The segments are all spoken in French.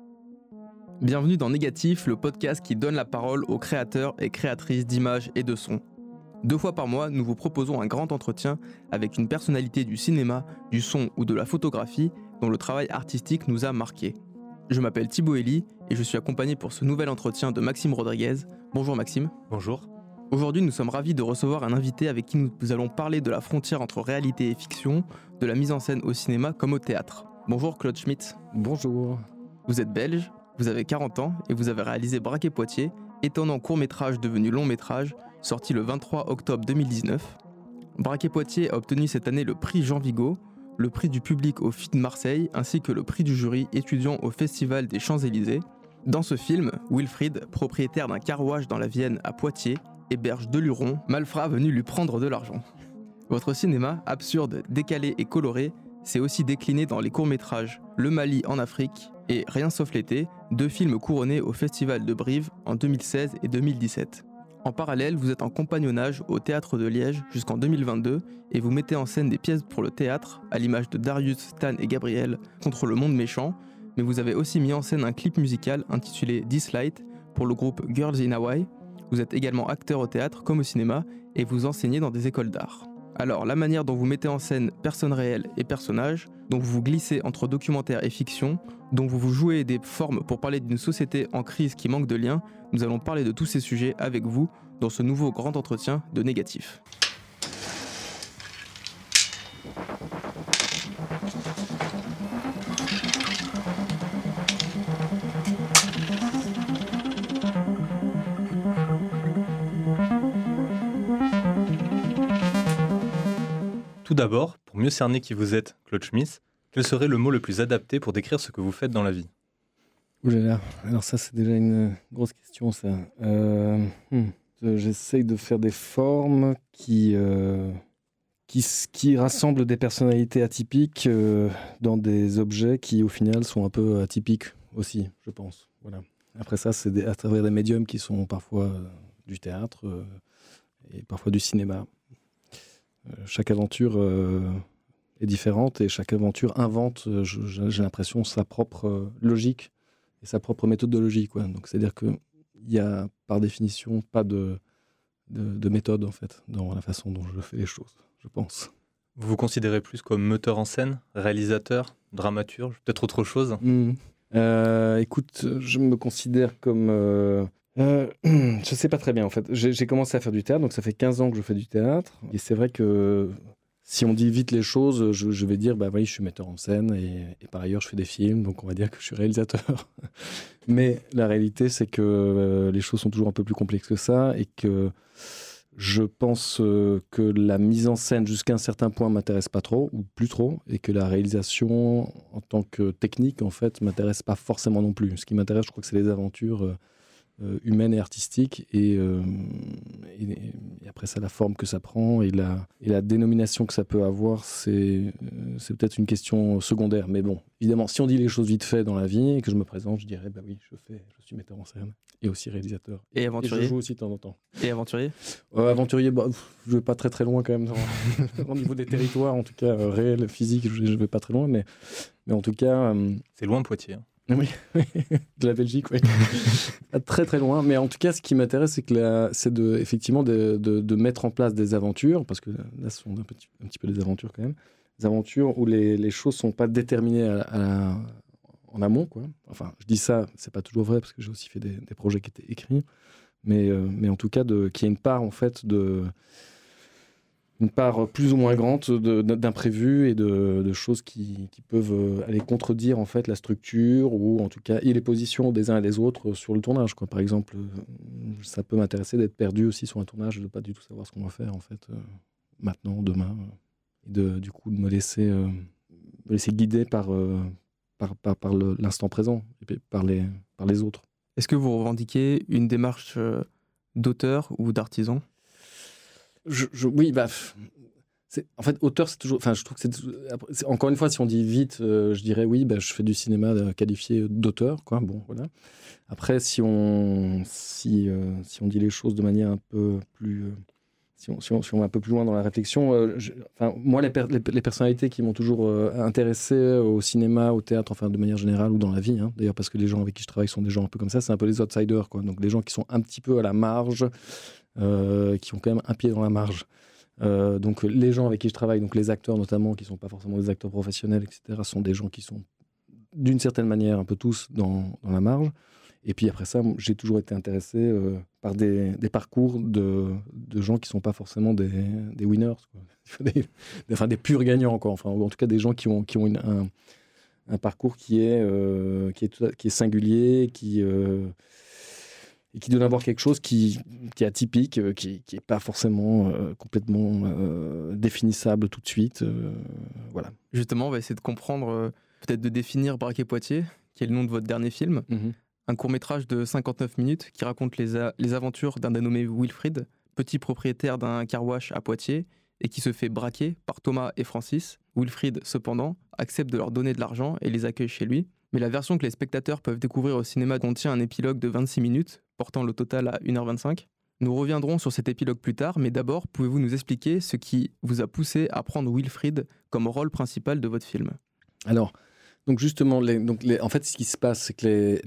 Bienvenue dans Négatif, le podcast qui donne la parole aux créateurs et créatrices d'images et de sons. 2 fois par mois, nous vous proposons un grand entretien avec une personnalité du cinéma, du son ou de la photographie dont le travail artistique nous a marqués. Je m'appelle Thibaut Elie et je suis accompagné pour ce nouvel entretien de Maxime Rodriguez. Bonjour Maxime. Bonjour. Aujourd'hui, nous sommes ravis de recevoir un invité avec qui nous allons parler de la frontière entre réalité et fiction, de la mise en scène au cinéma comme au théâtre. Bonjour Claude Schmitt. Bonjour. Vous êtes belge, vous avez 40 ans et vous avez réalisé Braquet-Poitiers, étonnant court-métrage devenu long-métrage, sorti le 23 octobre 2019. Braquet-Poitiers a obtenu cette année le prix Jean Vigo, le prix du public au FIT de Marseille ainsi que le prix du jury étudiant au Festival des Champs-Élysées. Dans ce film, Wilfried, propriétaire d'un car-wash dans la Vienne à Poitiers, héberge Deluron, malfrat venu lui prendre de l'argent. Votre cinéma, absurde, décalé et coloré, s'est aussi décliné dans les courts-métrages Le Mali en Afrique et Rien sauf l'été, 2 films couronnés au Festival de Brive en 2016 et 2017. En parallèle, vous êtes en compagnonnage au Théâtre de Liège jusqu'en 2022 et vous mettez en scène des pièces pour le théâtre, à l'image de Darius, Stan et Gabriel, contre le monde méchant, mais vous avez aussi mis en scène un clip musical intitulé This Light pour le groupe Girls in Hawaii. Vous êtes également acteur au théâtre comme au cinéma et vous enseignez dans des écoles d'art. Alors, la manière dont vous mettez en scène personnes réelles et personnages, dont vous vous glissez entre documentaire et fiction, dont vous vous jouez des formes pour parler d'une société en crise qui manque de liens, nous allons parler de tous ces sujets avec vous dans ce nouveau grand entretien de Négatif. Tout d'abord, pour mieux cerner qui vous êtes, Claude Schmitt, quel serait le mot le plus adapté pour décrire ce que vous faites dans la vie ? Ouh là là, alors ça c'est déjà une grosse question ça. J'essaye de faire des formes qui rassemblent des personnalités atypiques dans des objets qui au final sont un peu atypiques aussi, je pense. Voilà. Après ça, c'est à travers des médiums qui sont parfois du théâtre et parfois du cinéma. Chaque aventure est différente et chaque aventure invente, j'ai l'impression, sa propre logique et sa propre méthodologie, quoi. Donc, c'est-à-dire qu'il n'y a, par définition, pas de méthode, en fait, dans la façon dont je fais les choses, je pense. Vous vous considérez plus comme metteur en scène, réalisateur, dramaturge, peut-être autre chose ? Écoute, je me considère comme... je sais pas très bien en fait. J'ai commencé à faire du théâtre, donc ça fait 15 ans que je fais du théâtre. Et c'est vrai que si on dit vite les choses, je vais dire, bah oui, je suis metteur en scène et par ailleurs je fais des films, donc on va dire que je suis réalisateur. Mais la réalité, c'est que les choses sont toujours un peu plus complexes que ça et que je pense que la mise en scène jusqu'à un certain point m'intéresse pas trop ou plus trop et que la réalisation en tant que technique en fait m'intéresse pas forcément non plus. Ce qui m'intéresse, je crois que c'est les aventures humaine et artistique et après ça la forme que ça prend et la dénomination que ça peut avoir c'est peut-être une question secondaire, mais bon, évidemment si on dit les choses vite fait dans la vie et que je me présente, je dirais bah oui, je suis metteur en scène et aussi réalisateur et aventurier, et je joue aussi de temps en temps. Et aventurier aventurier, je vais pas très très loin quand même au niveau des territoires en tout cas réels, physiques, je vais pas très loin, mais en tout cas c'est loin Poitiers, hein. Oui, de la Belgique, oui. Très très loin. Mais en tout cas, ce qui m'intéresse, c'est effectivement de mettre en place des aventures, parce que là, ce sont un petit peu des aventures quand même. Des aventures où les choses ne sont pas déterminées en amont, quoi. Enfin, je dis ça, c'est pas toujours vrai, parce que j'ai aussi fait des projets qui étaient écrits. Mais en tout cas, qu'il y ait une part, en fait, une part plus ou moins grande d'imprévus et de choses qui peuvent aller contredire en fait la structure ou en tout cas et les positions des uns et des autres sur le tournage, quoi. Par exemple, ça peut m'intéresser d'être perdu aussi sur un tournage, de ne pas du tout savoir ce qu'on va faire en fait maintenant, demain, et du coup de me laisser guider par l'instant présent et puis par les autres. Est-ce que vous revendiquez une démarche d'auteur ou d'artisan ? Oui, en fait, auteur, c'est toujours. Enfin, je trouve que c'est encore une fois, si on dit vite, je dirais oui, je fais du cinéma qualifié d'auteur, quoi. Bon, voilà. Après, si on dit les choses de manière un peu plus si on va un peu plus loin dans la réflexion, moi, les personnalités qui m'ont toujours intéressé au cinéma, au théâtre, enfin de manière générale, ou dans la vie, hein, d'ailleurs, parce que les gens avec qui je travaille sont des gens un peu comme ça, c'est un peu les outsiders, quoi. Donc des gens qui sont un petit peu à la marge, qui ont quand même un pied dans la marge. Donc les gens avec qui je travaille, donc les acteurs notamment, qui ne sont pas forcément des acteurs professionnels, etc., sont des gens qui sont d'une certaine manière un peu tous dans la marge. Et puis après ça, j'ai toujours été intéressé par des parcours de gens qui ne sont pas forcément des winners, quoi. Des purs gagnants, quoi. Enfin, ou en tout cas des gens qui ont un parcours qui est singulier, et qui donne d'abord quelque chose qui est atypique, qui n'est pas forcément complètement définissable tout de suite. Voilà. Justement, on va essayer de comprendre, peut-être de définir Braquet Poitiers, qui est le nom de votre dernier film. Mm-hmm. Un court-métrage de 59 minutes qui raconte les aventures d'un dénommé Wilfried, petit propriétaire d'un car-wash à Poitiers, et qui se fait braquer par Thomas et Francis. Wilfried, cependant, accepte de leur donner de l'argent et les accueille chez lui. Mais la version que les spectateurs peuvent découvrir au cinéma contient un épilogue de 26 minutes, portant le total à 1h25. Nous reviendrons sur cet épilogue plus tard, mais d'abord, pouvez-vous nous expliquer ce qui vous a poussé à prendre Wilfried comme rôle principal de votre film ? Alors, donc justement, en fait, ce qui se passe, c'est que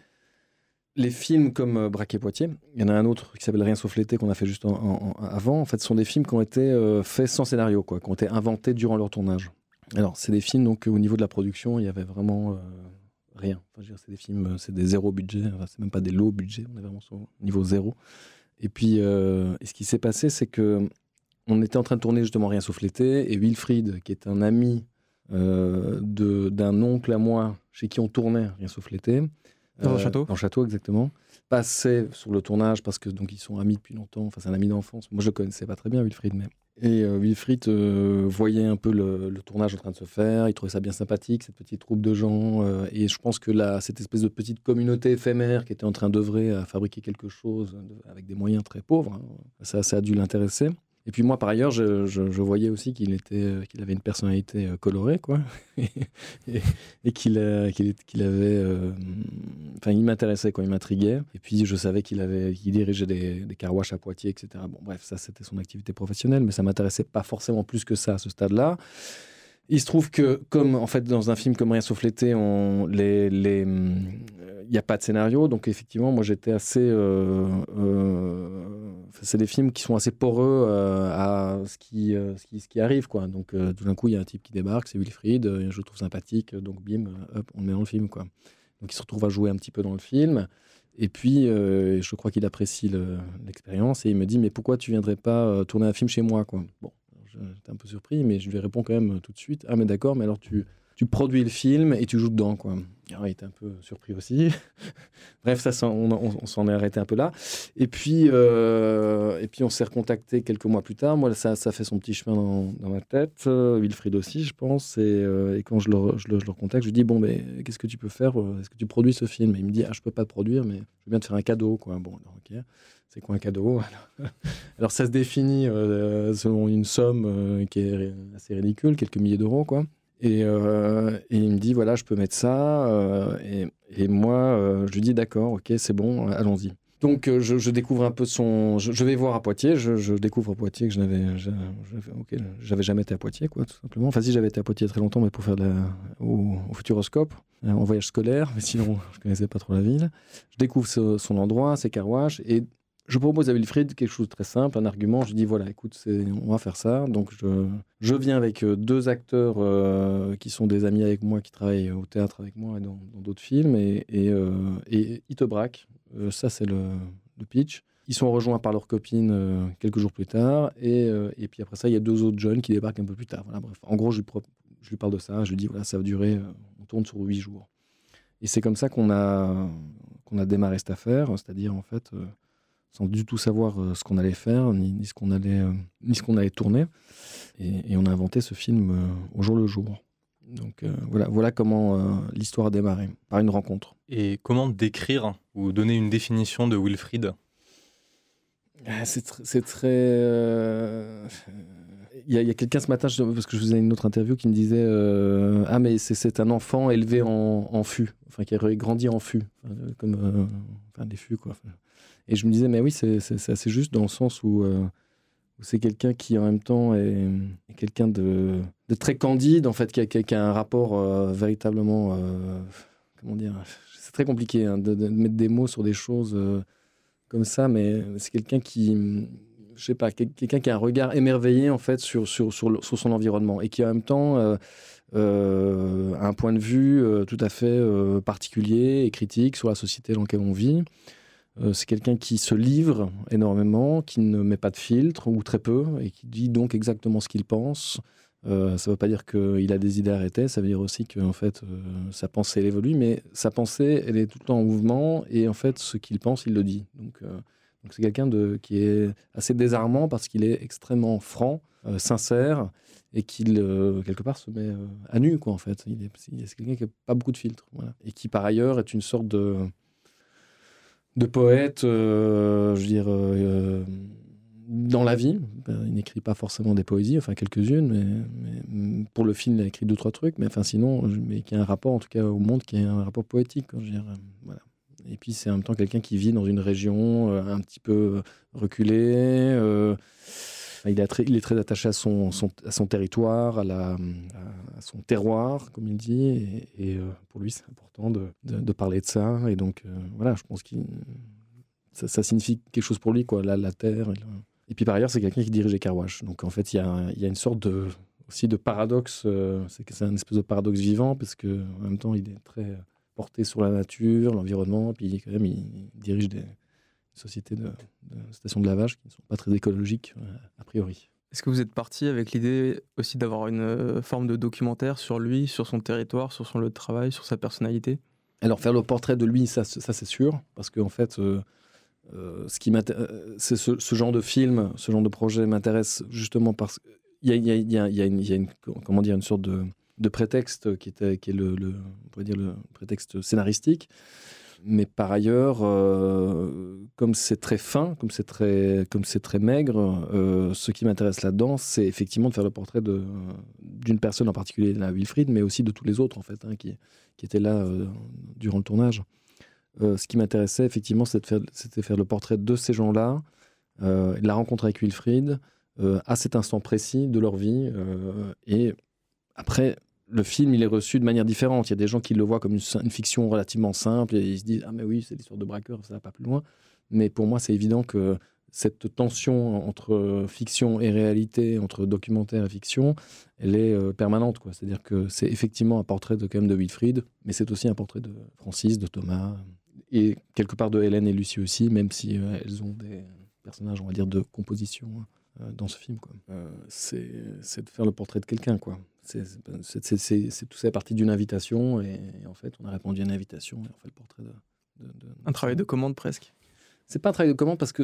les films comme Braquet Poitiers, il y en a un autre qui s'appelle Rien sauf l'été qu'on a fait juste avant, en fait, ce sont des films qui ont été faits sans scénario, quoi, qui ont été inventés durant leur tournage. Alors, c'est des films, donc au niveau de la production, il y avait vraiment rien. Enfin, je veux dire, c'est des films, c'est des zéro budget, enfin, c'est même pas des low budget, on est vraiment au niveau zéro. Et puis, ce qui s'est passé, c'est que on était en train de tourner justement Rien sauf l'été, et Wilfried, qui est un ami d'un oncle à moi, chez qui on tournait Rien sauf l'été, dans le château. Dans le château, exactement. Passait sur le tournage parce que donc ils sont amis depuis longtemps. Enfin, c'est un ami d'enfance. Moi, je le connaissais pas très bien, Wilfried, mais Wilfried voyait un peu le tournage en train de se faire. Il trouvait ça bien sympathique, cette petite troupe de gens. Et je pense que cette espèce de petite communauté éphémère qui était en train d'œuvrer à fabriquer quelque chose avec des moyens très pauvres, hein, ça a dû l'intéresser. Et puis moi, par ailleurs, je voyais aussi qu'il avait une personnalité colorée, quoi, et qu'il avait, enfin, il m'intéressait, quoi, il m'intriguait. Et puis je savais qu'il dirigeait des car-wash à Poitiers, etc. Bon, bref, ça c'était son activité professionnelle, mais ça m'intéressait pas forcément plus que ça à ce stade-là. Il se trouve que, comme en fait dans un film comme Rien sauf l'été, il n'y a pas de scénario, donc effectivement, moi j'étais assez. C'est des films qui sont assez poreux à ce qui arrive, quoi. Donc tout d'un coup, il y a un type qui débarque, c'est Wilfried, je le trouve sympathique, donc bim, hop, on le met dans le film, quoi. Donc il se retrouve à jouer un petit peu dans le film. Et puis, je crois qu'il apprécie l'expérience et il me dit, mais pourquoi tu viendrais pas tourner un film chez moi, quoi. Bon. J'étais un peu surpris, mais je lui réponds quand même tout de suite. Ah, mais d'accord, mais alors tu produis le film et tu joues dedans, quoi. Alors, il était un peu surpris aussi. Bref, on s'en est arrêté un peu là. Et puis on s'est recontacté quelques mois plus tard. Moi, ça fait son petit chemin dans ma tête. Wilfried aussi, je pense. Et quand je le recontacte, je lui dis, bon, mais qu'est-ce que tu peux faire ? Est-ce que tu produis ce film ? Et il me dit, je peux pas le produire, mais je veux bien te faire un cadeau, quoi. Bon, alors, ok. C'est quoi un cadeau ? Alors, ça se définit selon une somme qui est assez ridicule, quelques milliers d'euros, quoi. Et il me dit, voilà, je peux mettre ça. Et moi, je lui dis, d'accord, ok, c'est bon, allons-y. Donc, je découvre un peu je vais voir à Poitiers. Je découvre à Poitiers que j'avais jamais été à Poitiers, quoi, tout simplement. Enfin, si, j'avais été à Poitiers il y a très longtemps, mais pour faire au Futuroscope, en voyage scolaire. Mais sinon, je connaissais pas trop la ville. Je découvre son endroit, ses car-wash, et je propose à Wilfried quelque chose de très simple, un argument. Je dis, voilà, écoute, on va faire ça. Donc, je viens avec deux acteurs qui sont des amis avec moi, qui travaillent au théâtre avec moi et dans d'autres films. Et ils te braquent. Ça, c'est le pitch. Ils sont rejoints par leur copine quelques jours plus tard. Et puis après ça, il y a deux autres jeunes qui débarquent un peu plus tard. Voilà, bref. En gros, je lui parle de ça. Je lui dis, voilà, ça va durer, on tourne sur 8 jours. Et c'est comme ça qu'on a démarré cette affaire. C'est-à-dire, en fait... sans du tout savoir ce qu'on allait faire, ni ce qu'on allait tourner. Et on a inventé ce film au jour le jour. Donc voilà comment l'histoire a démarré, par une rencontre. Et comment décrire ou donner une définition de Wilfried ? C'est très... Il y a quelqu'un ce matin, parce que je faisais une autre interview, qui me disait mais c'est un enfant élevé en fût, enfin qui a grandi en fût, comme des fûts, quoi. Et je me disais, mais oui, c'est assez juste dans le sens où c'est quelqu'un qui en même temps est quelqu'un de très candide, en fait, qui a un rapport véritablement, comment dire, c'est très compliqué hein, de mettre des mots sur des choses comme ça, mais c'est quelqu'un qui, je sais pas, quelqu'un qui a un regard émerveillé en fait sur son environnement et qui en même temps a un point de vue tout à fait particulier et critique sur la société dans laquelle on vit. C'est quelqu'un qui se livre énormément, qui ne met pas de filtre, ou très peu, et qui dit donc exactement ce qu'il pense. Ça ne veut pas dire qu'il a des idées arrêtées, ça veut dire aussi que en fait, sa pensée elle évolue, mais sa pensée elle est tout le temps en mouvement, et en fait ce qu'il pense il le dit. Donc c'est quelqu'un qui est assez désarmant parce qu'il est extrêmement franc, sincère, et qu'il quelque part se met à nu quoi en fait. C'est quelqu'un qui n'a pas beaucoup de filtres, voilà. Et qui par ailleurs est une sorte de poète, je veux dire, dans la vie. Il n'écrit pas forcément des poésies, enfin quelques-unes, mais pour le film, il a écrit 2-3 trucs, mais enfin sinon, mais qui a un rapport, en tout cas au monde, qui est un rapport poétique, quoi, je veux dire, voilà. Et puis c'est en même temps quelqu'un qui vit dans une région un petit peu reculée. Il est très attaché à son territoire, à son terroir, comme il dit, et pour lui, c'est important de parler de ça. Et donc, voilà, je pense que ça signifie quelque chose pour lui, quoi, la terre. Et puis, par ailleurs, c'est quelqu'un qui dirige les Car-Wash. Donc, en fait, il y a une sorte aussi de paradoxe. C'est un espèce de paradoxe vivant, parce qu'en même temps, il est très porté sur la nature, l'environnement, puis quand même, il dirige des sociétés de stations de lavage qui ne sont pas très écologiques a priori. Est-ce que vous êtes parti avec l'idée aussi d'avoir une forme de documentaire sur lui, sur son territoire, sur son lieu de travail, sur sa personnalité ? Alors faire le portrait de lui, ça c'est sûr, parce qu'en fait, c'est ce genre de film, ce genre de projet m'intéresse justement parce qu'il y a une sorte de prétexte qui est on pourrait dire le prétexte scénaristique. Mais par ailleurs, comme c'est très fin, comme c'est très maigre, ce qui m'intéresse là-dedans, c'est effectivement de faire le portrait d'une personne en particulier, la Wilfried, mais aussi de tous les autres en fait, hein, qui étaient là durant le tournage. Ce qui m'intéressait effectivement, c'était de faire le portrait de ces gens-là, la rencontre avec Wilfried, à cet instant précis de leur vie, et après. Le film, il est reçu de manière différente. Il y a des gens qui le voient comme une fiction relativement simple et ils se disent « Ah mais oui, c'est l'histoire de braqueur, ça va pas plus loin ». Mais pour moi, c'est évident que cette tension entre fiction et réalité, entre documentaire et fiction, elle est permanente, quoi. C'est-à-dire que c'est effectivement un portrait quand même de Wilfried, mais c'est aussi un portrait de Francis, de Thomas, et quelque part de Hélène et Lucie aussi, même si elles ont des personnages, on va dire, de composition dans ce film, quoi. C'est de faire le portrait de quelqu'un, quoi. Tout ça est parti d'une invitation et en fait on a répondu à une invitation et on fait le portrait un travail de commande presque. C'est pas un travail de commande parce que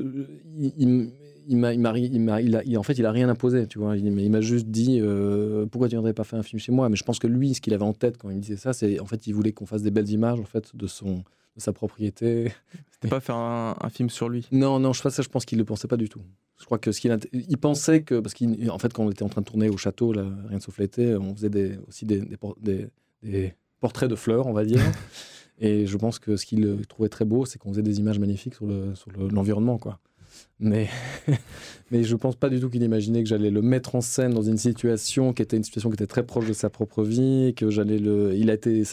en fait il a rien imposé, tu vois. Il m'a juste dit pourquoi tu viendrais pas faire un film chez moi. Mais je pense que lui, ce qu'il avait en tête quand il me disait ça, c'est en fait il voulait qu'on fasse des belles images en fait de sa propriété. C'était pas faire un film sur lui. Non, je pense qu'il le pensait pas du tout. Je crois que il pensait que, parce qu'en fait, quand on était en train de tourner au château, là, rien de sauf l'été, on faisait aussi des portraits de fleurs, on va dire. Et je pense que ce qu'il trouvait très beau, c'est qu'on faisait des images magnifiques sur l'environnement, quoi. Mais je pense pas du tout qu'il imaginait que j'allais le mettre en scène dans une situation qui était très proche de sa propre vie, que j'allais il a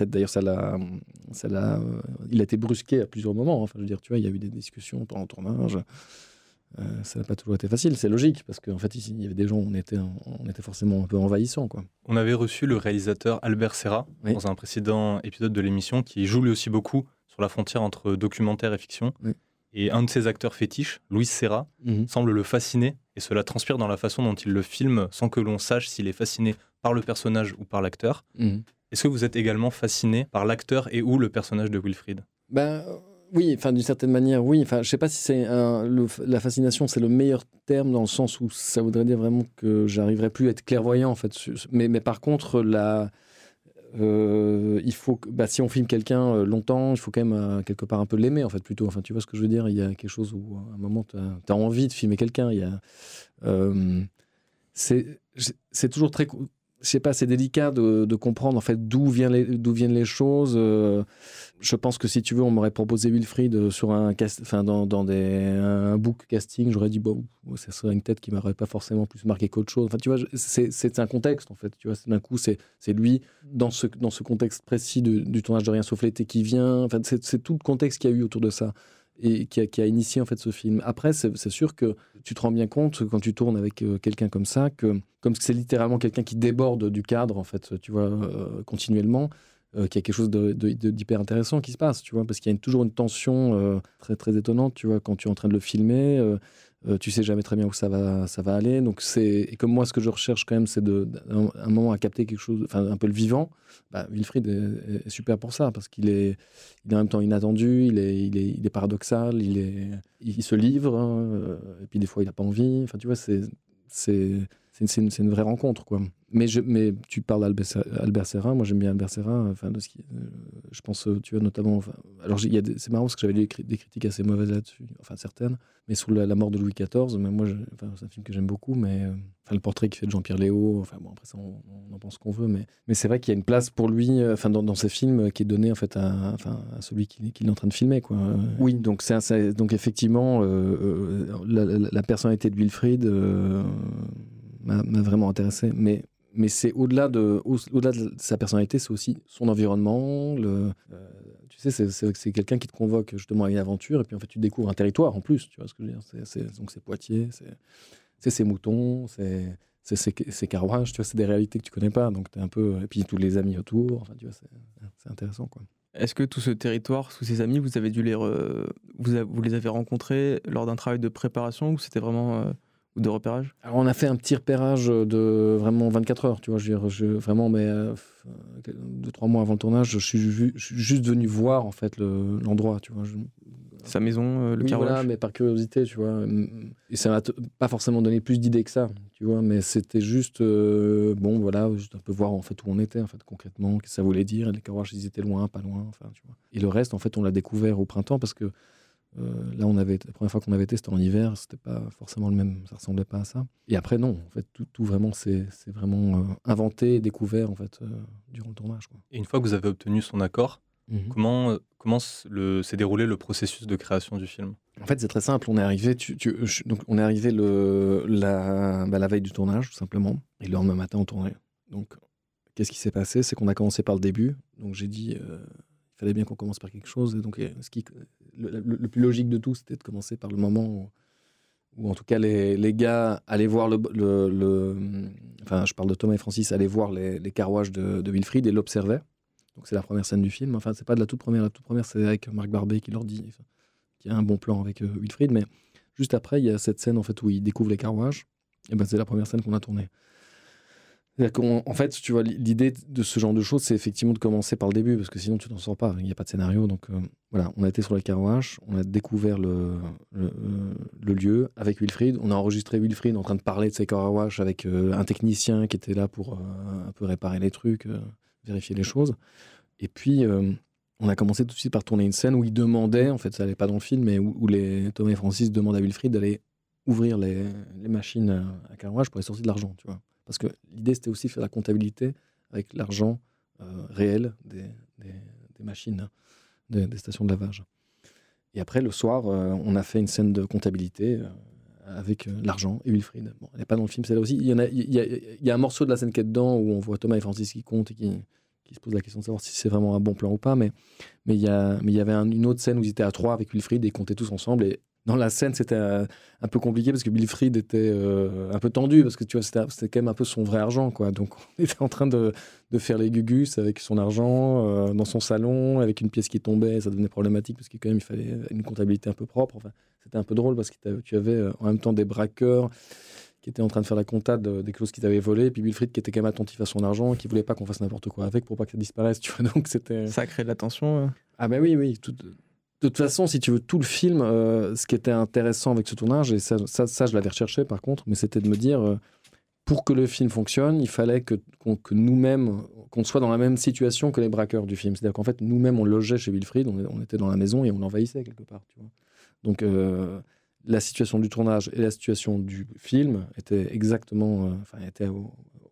été brusqué à plusieurs moments. Enfin, je veux dire, tu vois, il y a eu des discussions pendant le tournage. Ça n'a pas toujours été facile, c'est logique, parce qu'en fait, ici, il y avait des gens où on était forcément un peu envahissants, quoi. On avait reçu le réalisateur Albert Serra dans un précédent épisode de l'émission, qui joue lui aussi beaucoup sur la frontière entre documentaire et fiction. Oui. Et un de ses acteurs fétiches, Luis Serra, semble le fasciner, et cela transpire dans la façon dont il le filme, sans que l'on sache s'il est fasciné par le personnage ou par l'acteur. Est-ce que vous êtes également fasciné par l'acteur et ou le personnage de Wilfried ? Oui, enfin d'une certaine manière, oui. Enfin, je sais pas si c'est la fascination, c'est le meilleur terme dans le sens où ça voudrait dire vraiment que j'arriverais plus à être clairvoyant en fait. Mais par contre, il faut si on filme quelqu'un longtemps, il faut quand même quelque part un peu l'aimer en fait plutôt. Enfin, tu vois ce que je veux dire ? Il y a quelque chose où à un moment t'as envie de filmer quelqu'un. C'est toujours très, je sais pas, c'est délicat de comprendre en fait d'où viennent les choses. je pense que si tu veux, on m'aurait proposé Wilfried sur un book casting, j'aurais dit bon, ça serait une tête qui m'aurait pas forcément plus marqué qu'autre chose. Enfin, tu vois, c'est un contexte en fait. Tu vois, d'un coup, c'est lui dans ce contexte précis du tournage de Rien sauf l'été qui vient. Enfin, c'est tout le contexte qu'il y a eu autour de ça et qui a initié en fait ce film. Après, c'est sûr que tu te rends bien compte quand tu tournes avec quelqu'un comme ça que comme c'est littéralement quelqu'un qui déborde du cadre en fait, tu vois, continuellement. Qu'il y a quelque chose d'hyper intéressant qui se passe, tu vois, parce qu'il y a toujours une tension très, très étonnante, tu vois, quand tu es en train de le filmer, tu sais jamais très bien où ça va aller. Donc et comme moi, ce que je recherche quand même, c'est un moment à capter quelque chose, enfin un peu le vivant. Bah, Wilfried est super pour ça, parce qu'il est en même temps inattendu, il est paradoxal, il se livre, hein, et puis des fois il n'a pas envie. Enfin, tu vois, c'est une vraie rencontre, quoi. Mais tu parles d'Albert Serra. Moi, j'aime bien Albert Serra. Enfin, je pense, tu vois, notamment. Enfin, alors, c'est marrant parce que j'avais lu des critiques assez mauvaises là-dessus, enfin certaines. Mais sur la mort de Louis XIV, mais moi, c'est un film que j'aime beaucoup. Mais le portrait qu'il fait de Jean-Pierre Léaud. Enfin bon, après ça, on en pense qu'on veut. Mais c'est vrai qu'il y a une place pour lui, enfin dans ces films, qui est donnée en fait à celui qui est en train de filmer, quoi. Oui, donc donc effectivement, la personnalité de Wilfried m'a vraiment intéressé, mais c'est au-delà de sa personnalité, c'est aussi son environnement. Tu sais, c'est quelqu'un qui te convoque justement à une aventure, et puis en fait tu découvres un territoire en plus, tu vois ce que je veux dire. Donc c'est Poitiers, c'est ses moutons, c'est Carouage, tu vois, c'est des réalités que tu connais pas, donc t'es un peu, et puis tous les amis autour, enfin tu vois, c'est intéressant, quoi. Est-ce que tout ce territoire, tous ces amis, vous avez dû vous les avez rencontrés lors d'un travail de préparation, ou c'était vraiment ou de repérage? Alors on a fait un petit repérage de vraiment 24 heures, tu vois, vraiment, mais 2-3 mois avant le tournage, je suis juste venu voir en fait l'endroit, tu vois. Sa maison, le oui, Carouage. Voilà, mais par curiosité, tu vois. Et ça m'a pas forcément donné plus d'idées que ça, tu vois, mais c'était juste, bon, voilà, juste un peu voir en fait où on était, en fait, concrètement, ce que ça voulait dire. Les Carouages, ils étaient loin, pas loin, enfin, tu vois. Et le reste, en fait, on l'a découvert au printemps parce que là, la première fois qu'on avait été, c'était en hiver, c'était pas forcément le même, ça ressemblait pas à ça. Et après, non, en fait, tout vraiment, c'est vraiment inventé, découvert, en fait, durant le tournage, quoi. Et une fois que vous avez obtenu son accord, comment s'est déroulé le processus de création du film? En fait, c'est très simple. On est arrivé, donc on est arrivé la veille du tournage, tout simplement, et le lendemain matin, on tournait. Donc, qu'est-ce qui s'est passé? C'est qu'on a commencé par le début. Donc, j'ai dit, il fallait bien qu'on commence par quelque chose. Et donc, le plus logique de tout, c'était de commencer par le moment où en tout cas, les gars allaient voir enfin, je parle de Thomas et Francis, allaient voir les Carouages de Wilfried et l'observaient. Donc, c'est la première scène du film. Enfin, c'est pas de la toute première. La toute première, c'est avec Marc Barbet qui leur dit qu'il y a un bon plan avec Wilfried. Mais juste après, il y a cette scène en fait, où ils découvrent les Carouages. Et ben, c'est la première scène qu'on a tournée. En fait, tu vois, l'idée de ce genre de choses, c'est effectivement de commencer par le début, parce que sinon tu t'en sors pas, il n'y a pas de scénario. Donc voilà, on a été sur les Carouages, on a découvert le lieu avec Wilfried, on a enregistré Wilfried en train de parler de ses Carouages avec un technicien qui était là pour un peu réparer les trucs, vérifier les choses. Et puis, on a commencé tout de suite par tourner une scène où il demandait, en fait ça n'allait pas dans le film, mais où Thomas et Francis demandent à Wilfried d'aller ouvrir les machines à Carouage pour aller sortir de l'argent, tu vois. Parce que l'idée, c'était aussi de faire la comptabilité avec l'argent réel des machines, des stations de lavage. Et après, le soir, on a fait une scène de comptabilité avec l'argent et Wilfried. Bon, elle n'est pas dans le film, celle-là aussi. Il y a un morceau de la scène qui est dedans où on voit Thomas et Francis qui comptent et qui se posent la question de savoir si c'est vraiment un bon plan ou pas. Mais il y avait une autre scène où ils étaient à 3 avec Wilfried et ils comptaient tous ensemble. Et dans la scène, c'était un peu compliqué parce que Wilfried était un peu tendu parce que tu vois, c'était quand même un peu son vrai argent, quoi. Donc, on était en train de faire les gugus avec son argent dans son salon, avec une pièce qui tombait. Ça devenait problématique parce que quand même, il fallait une comptabilité un peu propre. Enfin, c'était un peu drôle parce que tu avais en même temps des braqueurs qui étaient en train de faire la compta des choses qu'ils avaient volées, et puis Wilfried qui était quand même attentif à son argent, qui voulait pas qu'on fasse n'importe quoi avec pour pas que ça disparaisse, tu vois. Donc, c'était... Ça crée de la tension. Ah ben oui. De toute façon, si tu veux, tout le film, ce qui était intéressant avec ce tournage, et ça je l'avais recherché par contre, mais c'était de me dire, pour que le film fonctionne, il fallait que nous-mêmes, qu'on soit dans la même situation que les braqueurs du film. C'est-à-dire qu'en fait, nous-mêmes, on logeait chez Wilfried, on était dans la maison et on l'envahissait quelque part, tu vois. Donc, la situation du tournage et la situation du film étaient exactement, étaient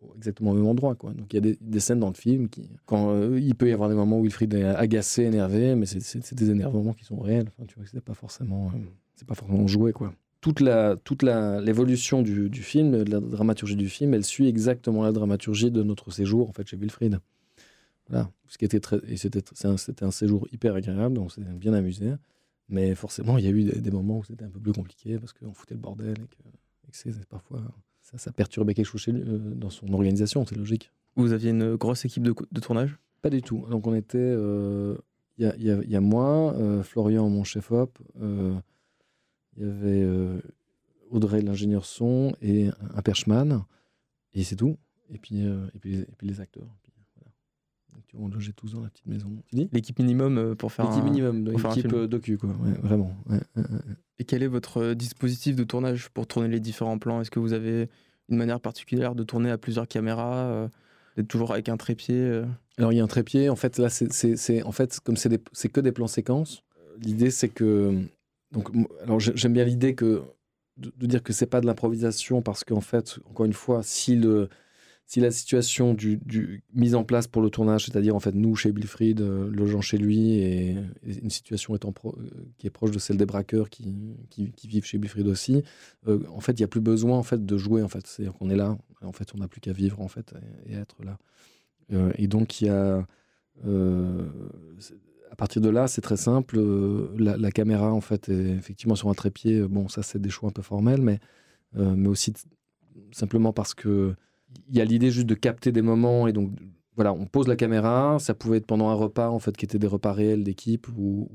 exactement au même endroit, quoi. Donc il y a des scènes dans le film quand il peut y avoir des moments où Wilfried est agacé, énervé, mais c'est des énervements qui sont réels. Enfin, tu vois, c'est pas forcément joué, quoi. Toute l'évolution du film, de la dramaturgie du film, elle suit exactement la dramaturgie de notre séjour en fait chez Wilfried. Voilà, c'était un séjour hyper agréable, on s'est bien amusé, mais forcément il y a eu des moments où c'était un peu plus compliqué parce qu'on foutait le bordel et que parfois ça perturbait quelque chose dans son organisation, c'est logique. Vous aviez une grosse équipe de tournage ? Pas du tout. Donc on était, il y a moi, Florian mon chef op. Il y avait Audrey, l'ingénieur son, et un perchman, et c'est tout. Et puis les acteurs. Puis, on logeait tous dans la petite maison. Tu dis ? L'équipe minimum pour faire l'équipe minimum, l'équipe docu, quoi. Ouais, vraiment. Ouais. Et quel est votre dispositif de tournage pour tourner les différents plans ? Est-ce que vous avez une manière particulière de tourner à plusieurs caméras, d'être toujours avec un trépied Alors, il y a un trépied. En fait, là, en fait, comme c'est que des plans séquences, l'idée, c'est que... Donc, alors j'aime bien l'idée de dire que c'est pas de l'improvisation parce qu'en fait, encore une fois, si la situation mise en place pour le tournage, c'est-à-dire en fait nous chez Wilfried, logeant chez lui et une situation qui est proche de celle des braqueurs qui vivent chez Wilfried aussi, en fait il n'y a plus besoin en fait de jouer en fait, c'est-à-dire qu'on est là, en fait on n'a plus qu'à vivre en fait et être là. Et donc il y a à partir de là, c'est très simple. La caméra, en fait, est effectivement sur un trépied. Bon, ça, c'est des choix un peu formels, mais aussi simplement parce que il y a l'idée juste de capter des moments. Et donc, voilà, on pose la caméra. Ça pouvait être pendant un repas, en fait, qui était des repas réels d'équipe ou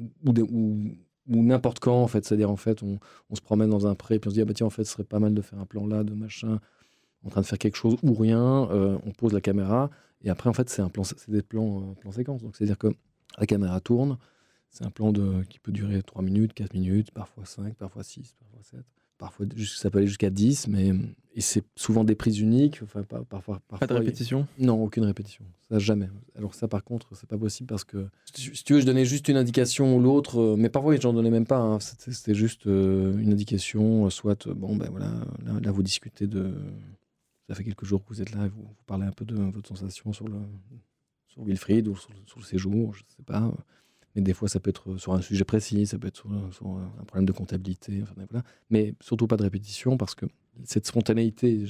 n'importe quand, en fait. C'est-à-dire, en fait, on se promène dans un pré, puis on se dit, ah bah tiens, en fait, ce serait pas mal de faire un plan là, de machin, en train de faire quelque chose ou rien. On pose la caméra. Et après, en fait, c'est des plans séquences. Donc, c'est-à-dire que la caméra tourne, c'est un plan qui peut durer 3 minutes, 4 minutes, parfois 5, parfois 6, parfois 7. Parfois, ça peut aller jusqu'à 10, et c'est souvent des prises uniques. Enfin, parfois, pas de répétition ? Non, aucune répétition. Ça, jamais. Alors ça, par contre, c'est pas possible parce que, si tu veux, je donnais juste une indication ou l'autre, mais parfois, j'en donnais même pas. Hein. C'était juste une indication, soit, bon, ben voilà, là, vous discutez ça fait quelques jours que vous êtes là, et vous parlez un peu de votre sensation sur Wilfried ou sur le séjour, je ne sais pas. Mais des fois, ça peut être sur un sujet précis, ça peut être sur un problème de comptabilité, enfin, voilà. Mais surtout pas de répétition, parce que cette spontanéité,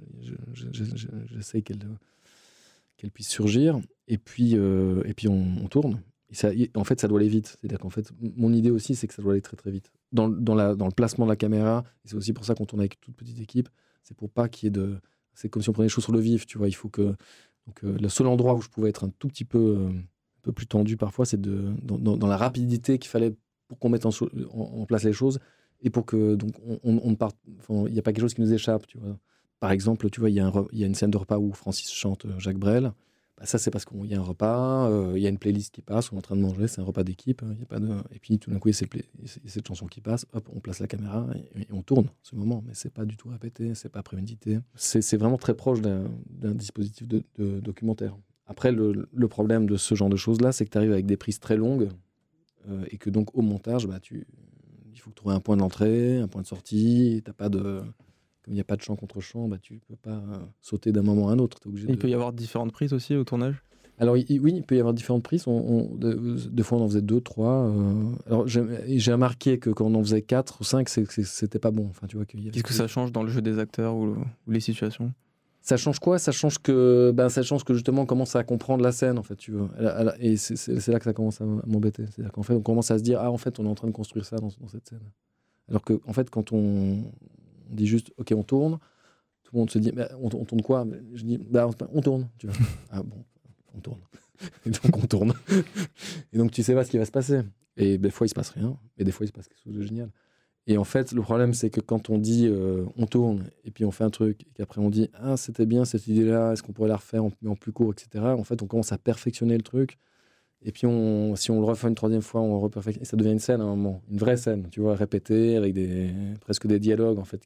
j'essaie qu'elle puisse surgir. Et puis on tourne. En fait, ça doit aller vite. C'est-à-dire qu'en fait, mon idée aussi, c'est que ça doit aller très très vite. Dans le placement de la caméra, et c'est aussi pour ça qu'on tourne avec toute petite équipe, c'est pour pas qu'il y ait de... C'est comme si on prenait les choses sur le vif, tu vois. Il faut que... Donc, le seul endroit où je pouvais être un tout petit peu plus tendu parfois, c'est dans la rapidité qu'il fallait pour qu'on mette en place les choses et pour que donc on parte. Il n'y a pas quelque chose qui nous échappe, tu vois. Par exemple, tu vois, il y a une scène de repas où Francis chante Jacques Brel. Bah, ça, c'est parce qu'il y a un repas, il y a une playlist qui passe, on est en train de manger, c'est un repas d'équipe. Y a pas de... Et puis tout d'un coup, il y a cette chanson qui passe, hop, on place la caméra et on tourne ce moment. Mais c'est pas du tout répété, c'est pas prémédité. C'est vraiment très proche d'un dispositif de documentaire. Après, le problème de ce genre de choses-là, c'est que tu arrives avec des prises très longues et que donc au montage, bah, il faut trouver un point d'entrée, un point de sortie. T'as pas de... Comme il n'y a pas de champ contre champ, bah, tu ne peux pas sauter d'un moment à un autre. Il peut y avoir différentes prises aussi au tournage ? Alors oui, il peut y avoir différentes prises. Des fois, on en faisait 2, 3. Alors, j'ai remarqué que quand on en faisait 4 ou 5, c'était pas bon. Enfin, tu vois, qu'est-ce que ça change dans le jeu des acteurs ou les situations ? Ça change quoi ? Ça change que justement, on commence à comprendre la scène, en fait, tu veux. Et c'est là que ça commence à m'embêter. C'est-à-dire qu'en fait, on commence à se dire, en fait, on est en train de construire ça dans cette scène. Alors que, en fait, quand on dit juste, ok, on tourne, tout le monde se dit, on tourne quoi ? Je dis, on tourne, tu vois. Ah bon, on tourne. Et donc on tourne. Et donc tu sais pas ce qui va se passer. Et des fois il se passe rien, et des fois il se passe quelque chose de génial. Et en fait, le problème c'est que quand on dit on tourne, et puis on fait un truc, et qu'après on dit, c'était bien cette idée-là, est-ce qu'on pourrait la refaire en plus court, etc. En fait, on commence à perfectionner le truc. Et puis, si on le refait une troisième fois, on reperfectionne. Et ça devient une scène à un moment, une vraie scène, tu vois, répétée, avec presque des dialogues, en fait.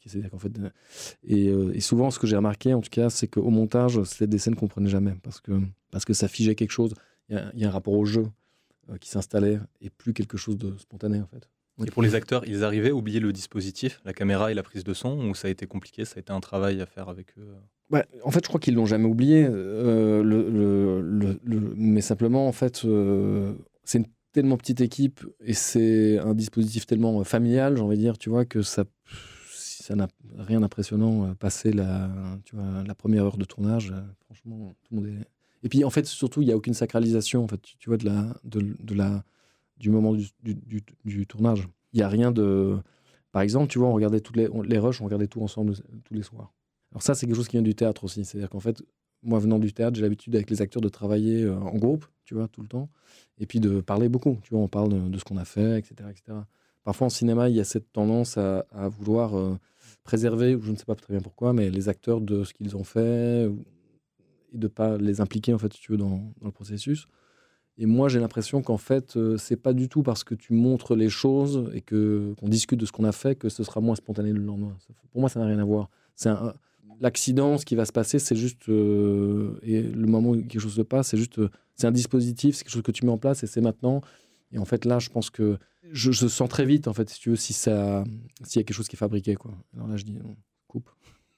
Et souvent, ce que j'ai remarqué, en tout cas, c'est qu'au montage, c'est des scènes qu'on ne prenait jamais, parce que ça figeait quelque chose. Il y a un rapport au jeu qui s'installait, et plus quelque chose de spontané, en fait. Et pour les acteurs, ils arrivaient à oublier le dispositif, la caméra et la prise de son, ou ça a été compliqué, ça a été un travail à faire avec eux? En fait, je crois qu'ils l'ont jamais oublié, mais simplement, en fait, c'est une tellement petite équipe et c'est un dispositif tellement familial, j'ai envie de dire, tu vois, que ça n'a rien d'impressionnant passer la première heure de tournage. Franchement, tout le monde est... Et puis, en fait, surtout, il n'y a aucune sacralisation, en fait, tu vois, du moment du tournage. Il n'y a rien de... Par exemple, tu vois, on regardait les rushs, on regardait tout ensemble tous les soirs. Alors ça, c'est quelque chose qui vient du théâtre aussi. C'est-à-dire qu'en fait, moi, venant du théâtre, j'ai l'habitude avec les acteurs de travailler en groupe, tu vois, tout le temps, et puis de parler beaucoup. Tu vois, on parle de ce qu'on a fait, etc., etc. Parfois, en cinéma, il y a cette tendance à vouloir préserver, ou je ne sais pas très bien pourquoi, mais les acteurs de ce qu'ils ont fait, et de ne pas les impliquer, en fait, si tu veux, dans le processus. Et moi, j'ai l'impression qu'en fait, c'est pas du tout parce que tu montres les choses et qu'on discute de ce qu'on a fait que ce sera moins spontané le lendemain. Pour moi, ça n'a rien à voir. L'accident, ce qui va se passer, c'est juste... et le moment où quelque chose se passe, c'est juste... c'est un dispositif, c'est quelque chose que tu mets en place et c'est maintenant. Et en fait, là, je pense que... Je sens très vite, en fait, si tu veux, s'il y a quelque chose qui est fabriqué, quoi. Alors là, je dis, on coupe.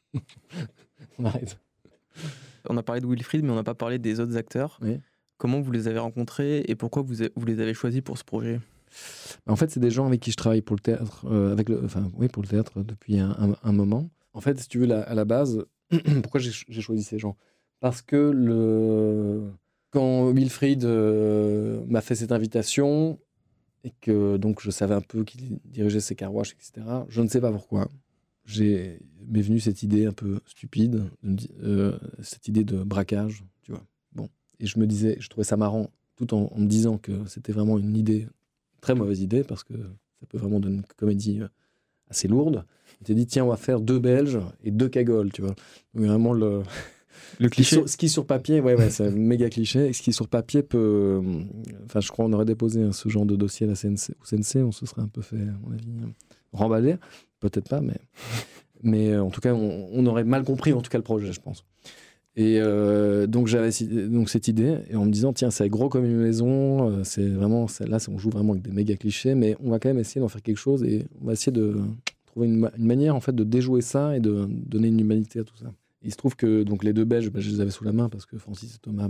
On arrête. On a parlé de Wilfried, mais on n'a pas parlé des autres acteurs. Oui. Comment vous les avez rencontrés et pourquoi vous les avez choisis pour ce projet? En fait, c'est des gens avec qui je travaille pour le théâtre, pour le théâtre depuis un moment. En fait, si tu veux, à la base, pourquoi j'ai choisi ces gens? Parce que quand Wilfried m'a fait cette invitation et que donc je savais un peu qu'il dirigeait ses carwash, etc., je ne sais pas pourquoi. M'est venue cette idée un peu stupide, cette idée de braquage, tu vois. Bon. Et je trouvais ça marrant, tout en me disant que c'était vraiment une idée, très mauvaise idée, parce que ça peut vraiment donner une comédie assez lourde. On s'est dit, tiens, on va faire 2 Belges et 2 cagoles, tu vois. Donc vraiment le cliché. Ce qui sur papier, c'est un méga cliché. Et ce qui sur papier peut... Enfin, je crois qu'on aurait déposé ce genre de dossier à la CNC, au CNC, on se serait un peu fait, à mon avis, remballer. Peut-être pas, mais en tout cas, on aurait mal compris, en tout cas, le projet, je pense. Et donc j'avais cette idée, et en me disant, tiens, c'est gros comme une maison, c'est vraiment, là, on joue vraiment avec des méga clichés, mais on va quand même essayer d'en faire quelque chose, et on va essayer de trouver une manière, en fait, de déjouer ça et de donner une humanité à tout ça. Et il se trouve que donc, les 2 Belges, je les avais sous la main, parce que Francis et Thomas,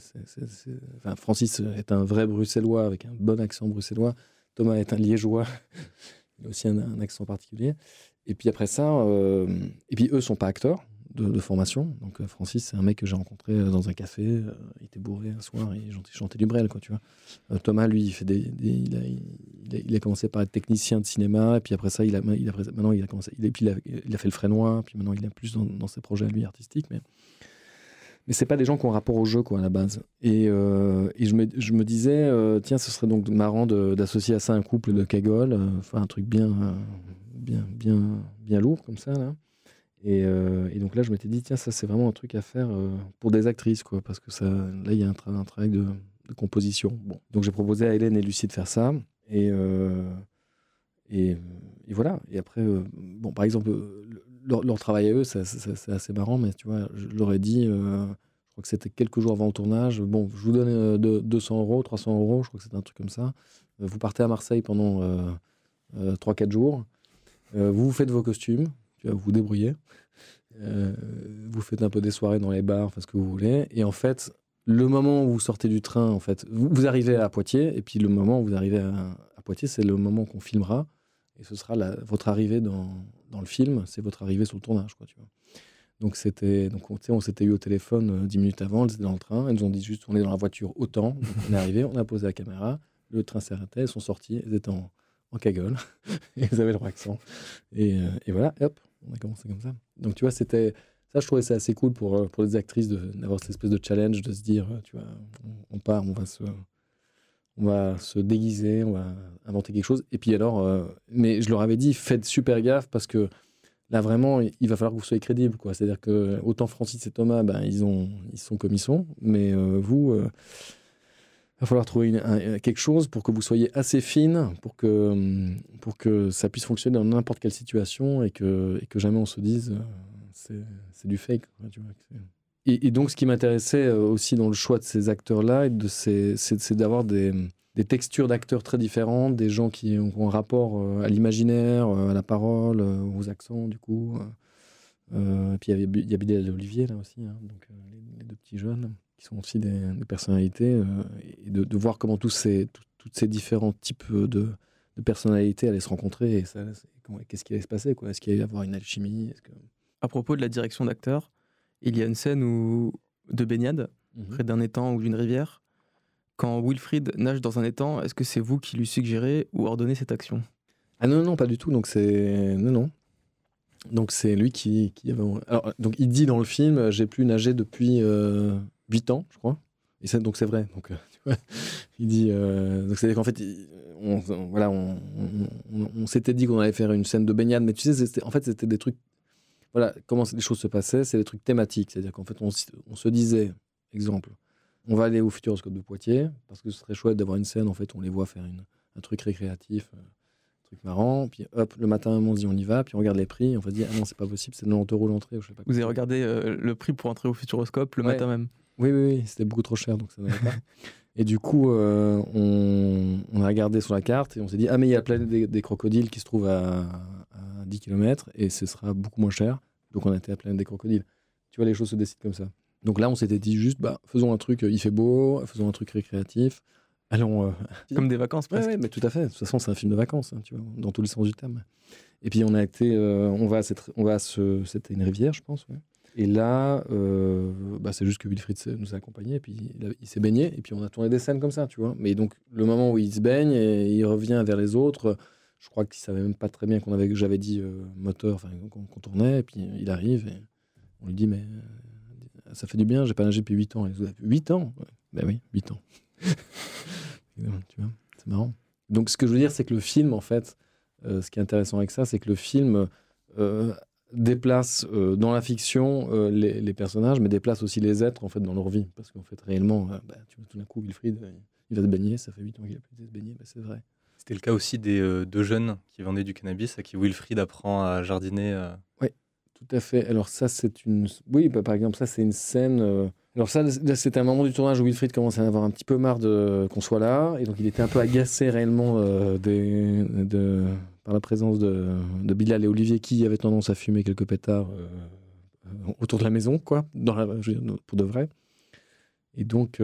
Francis est un vrai bruxellois, avec un bon accent bruxellois. Thomas est un liégeois, il a aussi un accent particulier. Et puis après ça, et puis eux sont pas acteurs de formation. Donc Francis, c'est un mec que j'ai rencontré dans un café. Il était bourré un soir et il chantait du Brel, quoi, tu vois. Thomas, lui, il a commencé par être technicien de cinéma. Et puis après ça, maintenant il a commencé. Il a fait le Frénois. Puis maintenant, il est plus dans ses projets lui artistiques. Mais c'est pas des gens qui ont rapport au jeu, quoi, à la base. Et je me disais, tiens, ce serait donc marrant d'associer à ça un couple de cagoles, enfin un truc bien lourd comme ça, là. Et donc là, je m'étais dit, tiens, ça, c'est vraiment un truc à faire pour des actrices, quoi, parce que là, il y a un travail de composition. Bon. Donc j'ai proposé à Hélène et Lucie de faire ça. Et voilà. Et après, par exemple, leur travail à eux, c'est assez marrant, mais tu vois, je leur ai dit, je crois que c'était quelques jours avant le tournage, bon, je vous donne 200 €, 300 €, je crois que c'était un truc comme ça. Vous partez à Marseille pendant 3-4 jours. Vous faites vos costumes, tu vois, vous vous débrouillez. Vous faites un peu des soirées dans les bars, enfin ce que vous voulez. Et en fait, le moment où vous sortez du train, en fait, vous arrivez à Poitiers, et puis le moment où vous arrivez à Poitiers, c'est le moment qu'on filmera. Et ce sera votre arrivée dans le film, c'est votre arrivée sur le tournage, quoi, tu vois. Donc on s'était eu au téléphone 10 minutes avant, elles étaient dans le train, elles nous ont dit juste, on est dans la voiture autant. Donc on est arrivé, on a posé la caméra, le train s'est arrêté, elles sont sorties, elles étaient en cagole, et elles avaient leur accent. Et voilà, hop, on a commencé comme ça. Donc tu vois, ça, je trouvais ça assez cool pour les actrices d'avoir cette espèce de challenge, de se dire, tu vois, on part, on va se déguiser, on va inventer quelque chose. Et puis alors, mais je leur avais dit, faites super gaffe, parce que là, vraiment, il va falloir que vous soyez crédibles, quoi. C'est-à-dire que autant Francis et Thomas, ils sont comme ils sont, mais vous, il va falloir trouver quelque chose pour que vous soyez assez fine, pour que ça puisse fonctionner dans n'importe quelle situation, et que jamais on se dise, c'est du fake, quoi, tu vois. Et donc, ce qui m'intéressait aussi dans le choix de ces acteurs-là, c'est d'avoir des des textures d'acteurs très différentes, des gens qui ont un rapport à l'imaginaire, à la parole, aux accents, du coup. Et puis il y a Bilal et Olivier, là aussi, hein, donc les deux petits jeunes, qui sont aussi des personnalités, et de voir comment tous ces différents types de personnalités allaient se rencontrer, et qu'est-ce qui allait se passer, quoi. Est-ce qu'il allait y avoir une alchimie? À propos de la direction d'acteur, il y a une scène de baignade, près d'un étang ou d'une rivière. Quand Wilfried nage dans un étang, est-ce que c'est vous qui lui suggérez ou ordonnez cette action? Ah non, pas du tout. Donc non. Donc c'est lui qui avait... Alors, donc il dit dans le film, j'ai plus nagé depuis 8 ans, je crois. Et donc c'est vrai. Donc tu vois, il dit... donc c'est-à-dire qu'en fait, on s'était dit qu'on allait faire une scène de baignade, mais tu sais, c'était des trucs... Voilà, comment les choses se passaient, c'est des trucs thématiques. C'est-à-dire qu'en fait, on se disait, exemple, on va aller au Futuroscope de Poitiers, parce que ce serait chouette d'avoir une scène, en fait, on les voit faire un truc récréatif, un truc marrant, puis hop, le matin, on se dit on y va, puis on regarde les prix, on va se dire, ah non, c'est pas possible, c'est 90 € l'entrée, je sais pas. Vous avez regardé le prix pour entrer au Futuroscope le matin même? Oui, c'était beaucoup trop cher, donc ça n'allait pas. Et du coup, on a regardé sur la carte, et on s'est dit, ah mais il y a la planète des crocodiles qui se trouve à 10 km, et ce sera beaucoup moins cher, donc on était à la planète des crocodiles. Tu vois, les choses se décident comme ça. Donc là, on s'était dit juste, faisons un truc, il fait beau, faisons un truc récréatif. Allons. Comme des vacances, presque. Ouais, mais tout à fait. De toute façon, c'est un film de vacances, hein, tu vois, dans tous les sens du terme. Et puis, c'était une rivière, je pense. Ouais. Et là, c'est juste que Wilfried nous a accompagnés, et puis il s'est baigné, et puis on a tourné des scènes comme ça, tu vois. Mais donc, le moment où il se baigne et il revient vers les autres, je crois qu'il savait même pas très bien j'avais dit moteur, qu'on tournait, et puis il arrive, et on lui dit, mais. Ça fait du bien, j'ai pas nagé depuis 8 ans. 8 ans? Ouais. Ben oui, 8 ans. Tu vois, c'est marrant. Donc ce que je veux dire, c'est que le film, en fait, ce qui est intéressant avec ça, c'est que le film déplace dans la fiction les personnages, mais déplace aussi les êtres, en fait, dans leur vie. Parce qu'en fait, réellement, tu vois, tout d'un coup, Wilfried, il va se baigner, ça fait 8 ans qu'il a pu se baigner, c'est vrai. C'était le cas aussi des deux jeunes qui vendaient du cannabis, à qui Wilfried apprend à jardiner. Oui. Tout à fait. Alors ça, c'est une... Oui, par exemple, ça, c'est une scène... Alors ça, c'était un moment du tournage où Wilfried commençait à avoir un petit peu marre qu'on soit là. Et donc, il était un peu agacé réellement par la présence de Bilal et Olivier, qui avaient tendance à fumer quelques pétards autour de la maison, quoi, pour de vrai. Et donc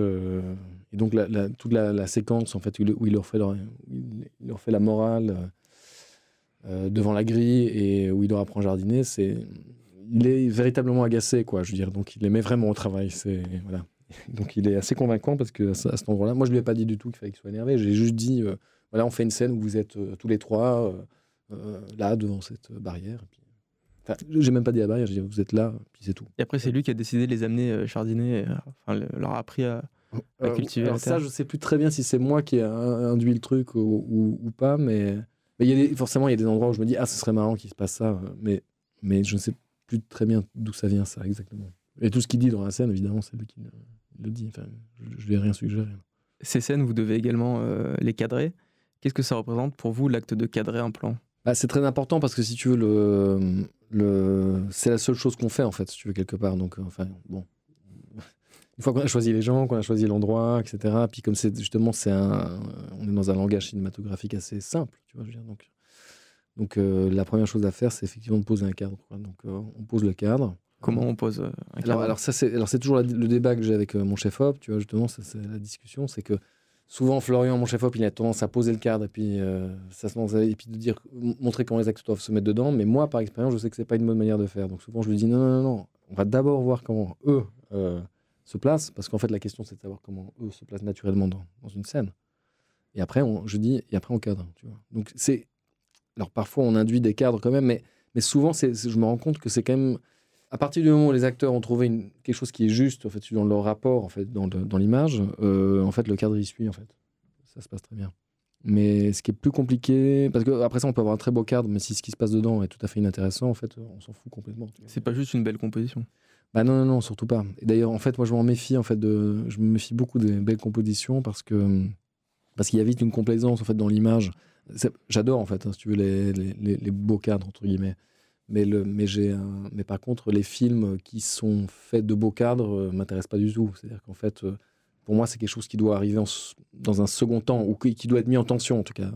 toute la séquence, en fait, où il leur fait la morale... devant la grille et où il leur apprend à jardiner, il est véritablement agacé, quoi. Je veux dire, donc il aimait vraiment au travail. Voilà. Donc il est assez convaincant parce que à cet endroit-là, moi je lui ai pas dit du tout qu'il fallait qu'il soit énervé. J'ai juste dit, voilà, on fait une scène où vous êtes tous les trois là devant cette barrière. Et puis... j'ai même pas dit la barrière, j'ai dit vous êtes là, puis c'est tout. Et après c'est lui qui a décidé de les amener jardiner, leur a appris à cultiver. Alors ça, je sais plus très bien si c'est moi qui ai induit le truc ou pas, mais forcément, il y a des endroits où je me dis, ce serait marrant qu'il se passe ça, mais je ne sais plus très bien d'où ça vient, ça, exactement. Et tout ce qu'il dit dans la scène, évidemment, c'est lui qui le dit. Enfin, je lui ai rien suggéré. Ces scènes, vous devez également les cadrer. Qu'est-ce que ça représente pour vous, l'acte de cadrer un plan? C'est très important parce que si tu veux, c'est la seule chose qu'on fait, en fait, si tu veux, quelque part. Donc, bon... Une fois qu'on a choisi les gens, qu'on a choisi l'endroit, etc. Puis comme c'est justement, on est dans un langage cinématographique assez simple, tu vois, je veux dire. Donc la première chose à faire, c'est effectivement de poser un cadre, quoi. Donc on pose le cadre. Comment on pose un cadre? Alors c'est toujours le débat que j'ai avec mon chef-op, tu vois, justement, c'est la discussion, c'est que souvent Florian, mon chef-op, il a tendance à poser le cadre et puis et puis de montrer comment les acteurs doivent se mettre dedans. Mais moi, par expérience, je sais que c'est pas une bonne manière de faire. Donc souvent, je lui dis non, on va d'abord voir comment eux se placent, parce qu'en fait la question c'est de savoir comment eux se placent naturellement dans une scène. Et après on cadre, tu vois. Donc alors parfois on induit des cadres quand même, mais souvent je me rends compte que c'est quand même à partir du moment où les acteurs ont trouvé quelque chose qui est juste, en fait, dans leur rapport, en fait, dans l'image, en fait le cadre y suit, en fait. Ça se passe très bien. Mais ce qui est plus compliqué, parce que après ça on peut avoir un très beau cadre, mais si ce qui se passe dedans est tout à fait inintéressant, en fait on s'en fout complètement. C'est pas juste une belle composition. Non, surtout pas. Et d'ailleurs, en fait, moi, je m'en méfie. En fait, je me méfie beaucoup des belles compositions parce qu'il y a vite une complaisance en fait dans l'image. J'adore en fait, si tu veux, les beaux cadres entre guillemets. Mais par contre, les films qui sont faits de beaux cadres m'intéressent pas du tout. C'est-à-dire qu'en fait, pour moi, c'est quelque chose qui doit arriver dans un second temps, ou qui doit être mis en tension, en tout cas.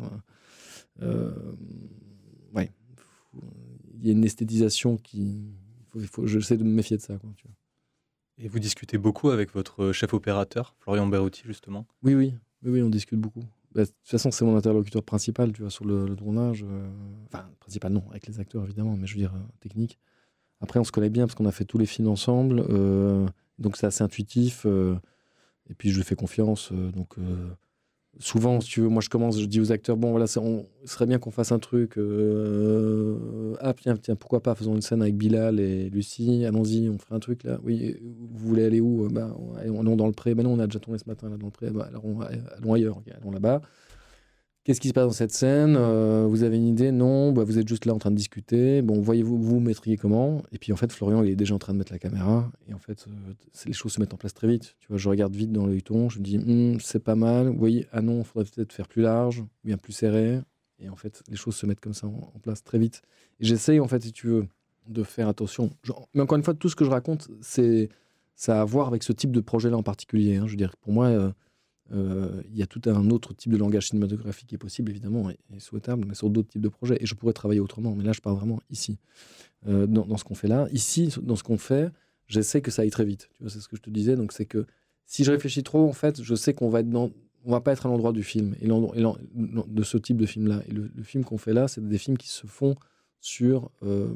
Ouais. Il y a une esthétisation j'essaie de me méfier de ça, quoi, tu vois. Et vous discutez beaucoup avec votre chef opérateur, Florian Berruti, justement? Oui, on discute beaucoup. De toute façon, c'est mon interlocuteur principal, tu vois, sur le tournage. Enfin, principal, non, avec les acteurs, évidemment, mais je veux dire, technique. Après, on se connaît bien parce qu'on a fait tous les films ensemble. Donc, c'est assez intuitif. Et puis, je lui fais confiance. Souvent, si tu veux, moi, je dis aux acteurs, bon, voilà, ce serait bien qu'on fasse un truc. Tiens, pourquoi pas, faisons une scène avec Bilal et Lucie. Allons-y, on ferait un truc, là. Oui, vous voulez aller où? Allons dans le pré. Non, on a déjà tourné ce matin, là, dans le pré. Alors, allons ailleurs. Okay, allons là-bas. Qu'est-ce qui se passe dans cette scène? Vous avez une idée? Non, vous êtes juste là en train de discuter. Bon, voyez-vous, vous mettriez comment? Et puis en fait, Florian, il est déjà en train de mettre la caméra. Et en fait, les choses se mettent en place très vite. Tu vois, je regarde vite dans l'œilleton, je me dis, c'est pas mal. Vous voyez, ah non, il faudrait peut-être faire plus large, bien plus serré. Et en fait, les choses se mettent comme ça en place très vite. Et j'essaye, en fait, si tu veux, de faire attention. Mais encore une fois, tout ce que je raconte, ça a à voir avec ce type de projet-là en particulier. Hein. Je veux dire, pour moi... il y a tout un autre type de langage cinématographique qui est possible, évidemment, et souhaitable, mais sur d'autres types de projets. Et je pourrais travailler autrement. Mais là, je parle vraiment ici, dans ce qu'on fait là. Ici, dans ce qu'on fait, j'essaie que ça aille très vite. Tu vois, c'est ce que je te disais. Donc, c'est que si je réfléchis trop, en fait, je sais qu'on va on va pas être à l'endroit du film, de ce type de film-là. Et le film qu'on fait là, c'est des films qui se font sur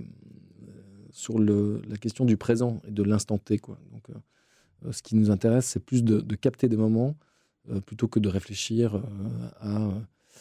la question du présent et de l'instant T, quoi. Donc, ce qui nous intéresse, c'est plus de capter des moments plutôt que de réfléchir à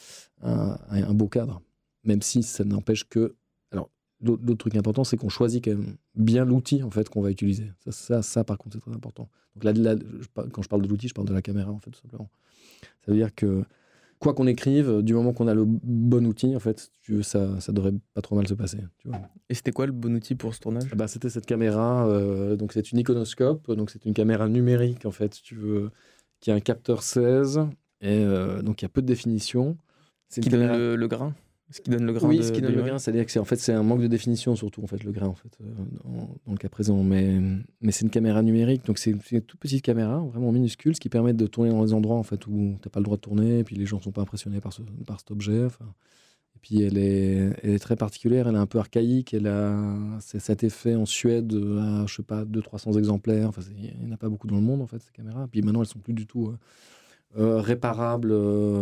un beau cadre. Même si ça n'empêche que... Alors, l'autre truc important, c'est qu'on choisit quand même bien l'outil en fait, qu'on va utiliser. Ça, par contre, c'est très important. Donc là, quand je parle de l'outil, je parle de la caméra, en fait, tout simplement. Ça veut dire que, quoi qu'on écrive, du moment qu'on a le bon outil, en fait, ça devrait pas trop mal se passer. Tu vois. Et c'était quoi le bon outil pour ce tournage? C'était cette caméra. Donc, c'est une iconoscope. Donc, c'est une caméra numérique, en fait, si tu veux, qui a un capteur 16, et donc il y a peu de définition. Ce qui donne le grain. Ce qui donne le grain. Oui, ce qui donne le grain, c'est-à-dire que c'est un manque de définition surtout, en fait, le grain, en fait, dans le cas présent. Mais c'est une caméra numérique, donc c'est une toute petite caméra, vraiment minuscule, ce qui permet de tourner dans des endroits en fait, où tu n'as pas le droit de tourner, et puis les gens ne sont pas impressionnés par cet objet. Et puis elle est très particulière, elle est un peu archaïque, ça a été fait en Suède à, je sais pas, 200-300 exemplaires. Enfin, il n'y en a pas beaucoup dans le monde, en fait, ces caméras. Puis maintenant, elles sont plus du tout réparables,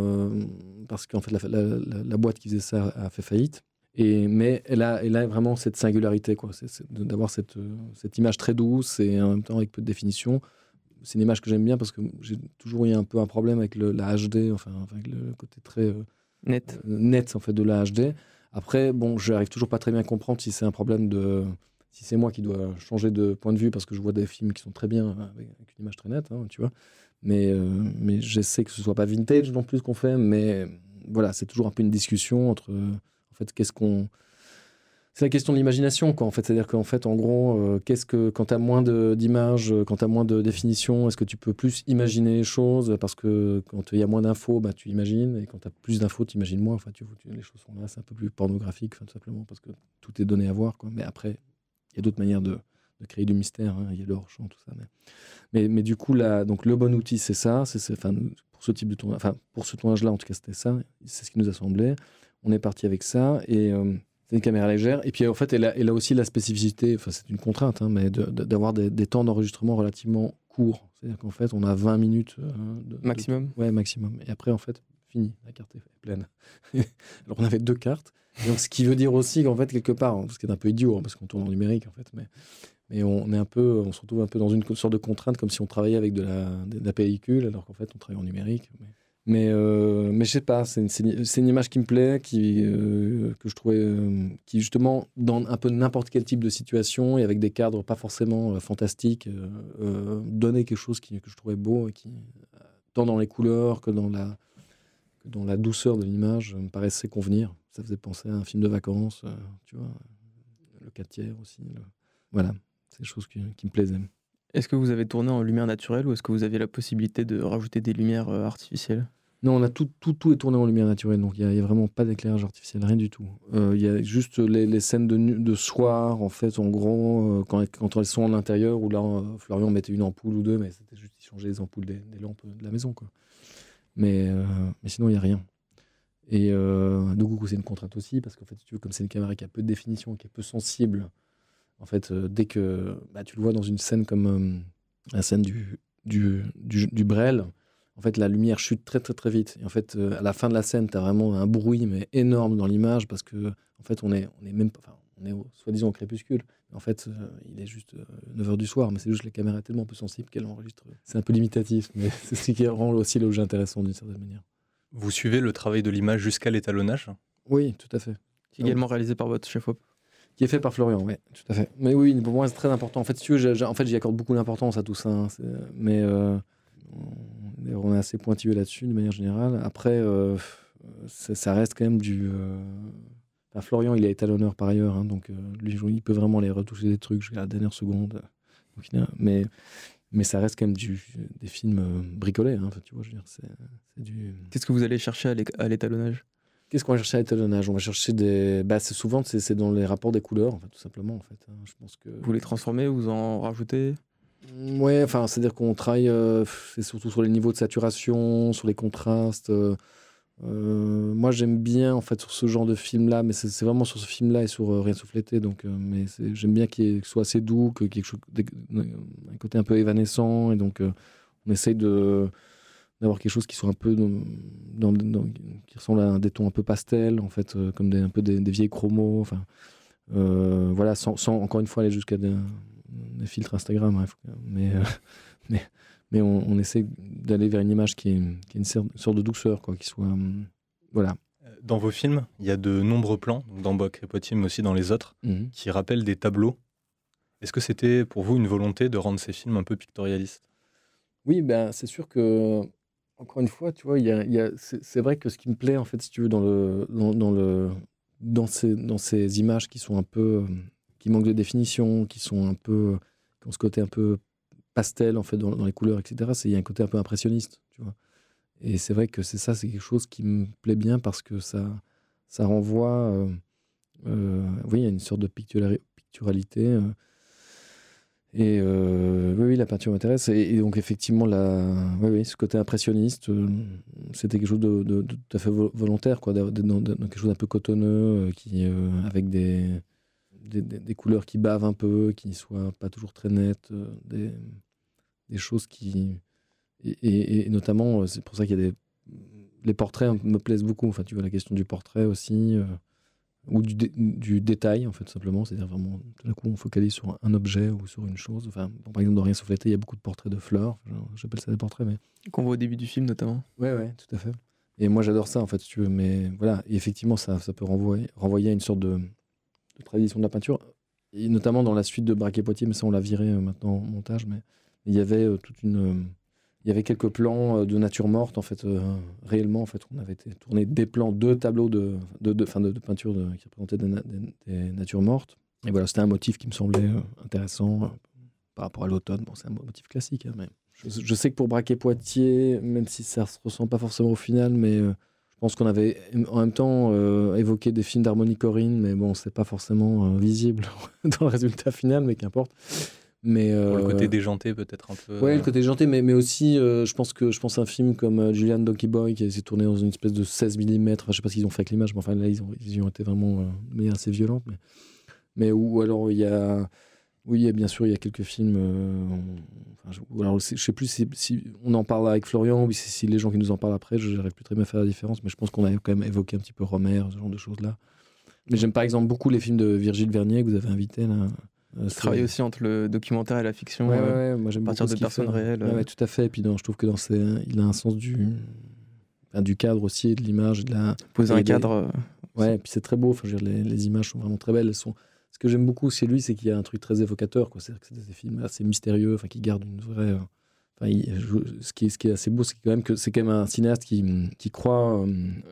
parce qu'en fait, la boîte qui faisait ça a fait faillite. Mais elle a vraiment cette singularité, quoi. C'est d'avoir cette image très douce et en même temps avec peu de définition. C'est une image que j'aime bien parce que j'ai toujours eu un peu un problème avec la HD, enfin avec le côté très... net en fait de la HD. Après, bon, j'arrive toujours pas très bien à comprendre si c'est un problème si c'est moi qui dois changer de point de vue parce que je vois des films qui sont très bien avec une image très nette, hein, tu vois. Mais j'essaie que ce soit pas vintage non plus ce qu'on fait, mais voilà, c'est toujours un peu une discussion entre en fait c'est la question de l'imagination, quoi, en fait. C'est-à-dire qu'en fait, en gros, quand tu as moins d'images, quand tu as moins de définition, est-ce que tu peux plus imaginer les choses? Parce que quand il y a moins d'infos, tu imagines. Et quand tu as plus d'infos, tu imagines moins. Enfin, les choses sont là, c'est un peu plus pornographique, tout simplement, parce que tout est donné à voir, quoi. Mais après, il y a d'autres manières de créer du mystère. Hein. Il y a le hors-champ, tout ça. Mais du coup, donc, le bon outil, c'est ça. Pour ce type de tournage, enfin, pour ce tournage-là, en tout cas, c'était ça. C'est ce qui nous a semblé. On est parti avec ça. Et... c'est une caméra légère. Et puis, en fait, elle a aussi la spécificité, enfin, c'est une contrainte, hein, mais d'avoir des temps d'enregistrement relativement courts. C'est-à-dire qu'en fait, on a 20 minutes. Maximum. Ouais, maximum. Et après, en fait, fini. La carte est pleine. Alors, on avait 2 cartes. Et donc, ce qui veut dire aussi qu'en fait, quelque part, ce qui est un peu idiot, hein, parce qu'on tourne en numérique, en fait, mais on se retrouve un peu dans une sorte de contrainte, comme si on travaillait avec de la pellicule, alors qu'en fait, on travaille en numérique. Mais je sais pas, c'est une image qui me plaît, que je trouvais, qui justement, dans un peu n'importe quel type de situation et avec des cadres pas forcément fantastiques, donnait quelque chose que je trouvais beau et qui, tant dans les couleurs que dans la douceur de l'image, me paraissait convenir. Ça faisait penser à un film de vacances, tu vois, le 4/3 aussi. Voilà, c'est des choses qui me plaisaient. Est-ce que vous avez tourné en lumière naturelle ou est-ce que vous aviez la possibilité de rajouter des lumières artificielles? Non, on a tout est tourné en lumière naturelle, donc il y a vraiment pas d'éclairage artificiel, rien du tout. Il y a juste les scènes de soir, en fait, en gros, quand elles sont en intérieur, où là, Florian mettait une ampoule ou deux, mais c'était juste qu'il changeait les ampoules des lampes de la maison, quoi. Mais sinon, il n'y a rien. Et du coup, c'est une contrainte aussi, parce qu'en fait, si tu veux, comme c'est une caméra qui a peu de définition, qui est peu sensible, en fait, dès que tu le vois dans une scène comme la scène du Brel, en fait, la lumière chute très, très, très vite. Et en fait, à la fin de la scène, tu as vraiment un bruit, mais énorme dans l'image, parce que, en fait, on est même pas, on est soi-disant au crépuscule. En fait, il est juste 9h du soir, mais c'est juste que la caméra est tellement peu sensible qu'elle enregistre. C'est un peu limitatif, mais c'est ce qui rend aussi l'objet intéressant d'une certaine manière. Vous suivez le travail de l'image jusqu'à l'étalonnage ? Oui, tout à fait. Qui est également réalisé par votre chef-op. Qui est fait par Florian, oui, tout à fait. Mais oui, pour moi, c'est très important. En fait, si tu veux, j'y accorde beaucoup d'importance à tout ça. Hein, mais on est assez pointilleux là-dessus, de manière générale. Après, ça reste quand même du... Enfin, Florian, il est étalonneur par ailleurs, hein, donc lui, il peut vraiment aller retoucher des trucs jusqu'à la dernière seconde. Donc, mais ça reste quand même des films bricolés. Hein, tu vois, je veux dire, c'est du... Qu'est-ce que vous allez chercher à l'étalonnage ? Qu'est-ce qu'on va chercher à l'étalonnage ? On va chercher des... c'est souvent, c'est dans les rapports des couleurs, en fait, tout simplement. En fait, hein. Je pense que... Vous les transformez, vous en rajoutez ? Ouais, enfin, c'est-à-dire qu'on travaille c'est surtout sur les niveaux de saturation, sur les contrastes. Moi, j'aime bien, en fait, sur ce genre de film-là, mais c'est vraiment sur ce film-là et sur Rien sauf l'été. Donc, mais j'aime bien qu'il soit assez doux, qu'il y ait un côté un peu évanescent. Et donc, on essaye d'avoir quelque chose qui soit un peu qui ressemble à des tons un peu pastel, en fait, comme un peu des vieilles chromos. Enfin, voilà, sans encore une fois aller jusqu'à des filtres Instagram. Hein, mais on essaie d'aller vers une image qui est une sorte de douceur, quoi, qui soit voilà. Dans vos films, il y a de nombreux plans, dans Bracquet Poitiers, mais aussi dans les autres, qui rappellent des tableaux. Est-ce que c'était pour vous une volonté de rendre ces films un peu pictorialistes ? Oui, c'est sûr que, encore une fois, tu vois, c'est vrai que ce qui me plaît, en fait, si tu veux, dans ces images qui sont un peu, qui manquent de définition, qui ont ce côté un peu pastel, en fait, dans les couleurs, etc. Il y a un côté un peu impressionniste, tu vois. Et c'est vrai que c'est quelque chose qui me plaît bien parce que ça renvoie, oui, à une sorte de picturalité. Oui, la peinture m'intéresse. Et donc, effectivement, oui, ce côté impressionniste, c'était quelque chose de tout à fait volontaire, quoi, dans quelque chose d'un peu cotonneux, avec des couleurs qui bavent un peu, qui ne soient pas toujours très nettes, des choses qui... Et notamment, c'est pour ça qu'il y a les portraits me plaisent beaucoup. Enfin, tu vois, la question du portrait aussi... ou du détail, en fait, tout simplement. C'est-à-dire vraiment, tout d'un coup, on focalise sur un objet ou sur une chose. Enfin, par exemple, dans Rien sauf l'été, il y a beaucoup de portraits de fleurs. J'appelle ça des portraits, mais... Qu'on voit au début du film, notamment. Ouais, tout à fait. Et moi, j'adore ça, en fait, si tu veux. Mais voilà, et effectivement, ça peut renvoyer à une sorte de tradition de la peinture. Et notamment dans la suite de Bracquet Poitiers, mais ça, on l'a viré maintenant en montage. Mais il y avait il y avait quelques plans de nature morte, en fait, réellement. En fait, on avait tourné des plans, 2 tableaux de peinture qui représentaient des natures mortes. Et voilà, c'était un motif qui me semblait intéressant par rapport à l'automne. Bon, c'est un motif classique, hein, mais je sais que pour Bracquet Poitiers, même si ça ne se ressent pas forcément au final, mais je pense qu'on avait en même temps évoqué des films d'Harmonie Corinne, mais bon, c'est pas forcément visible dans le résultat final, mais qu'importe. Mais pour le côté déjanté, peut-être un peu. Ouais, le côté déjanté, mais aussi, je pense à un film comme Julian Donkey Boy qui s'est tourné dans une espèce de 16 mm. Enfin, je sais pas ce qu'ils ont fait avec l'image, mais enfin là, ils y ont été vraiment de manière assez violente. Mais ou alors, il y a bien sûr, il y a quelques films. Alors, je sais plus si on en parle avec Florian ou si les gens qui nous en parlent après, je n'arrive plus très bien à faire la différence, mais je pense qu'on a quand même évoqué un petit peu Romer, ce genre de choses-là. Mais j'aime par exemple beaucoup les films de Virgile Vernier que vous avez invité là. Travaille aussi entre le documentaire et la fiction, ouais, moi j'aime à partir de personnes réelles. Ouais, tout à fait. Et puis je trouve que il a un sens du cadre aussi, de l'image, poser un cadre. Ouais, et puis c'est très beau. Enfin, je veux dire, les images sont vraiment très belles. Ce que j'aime beaucoup chez lui, c'est qu'il y a un truc très évocateur, quoi. C'est-à-dire que c'est des films assez mystérieux, enfin, qui gardent une vraie. Ce qui est assez beau, c'est quand même un cinéaste qui croit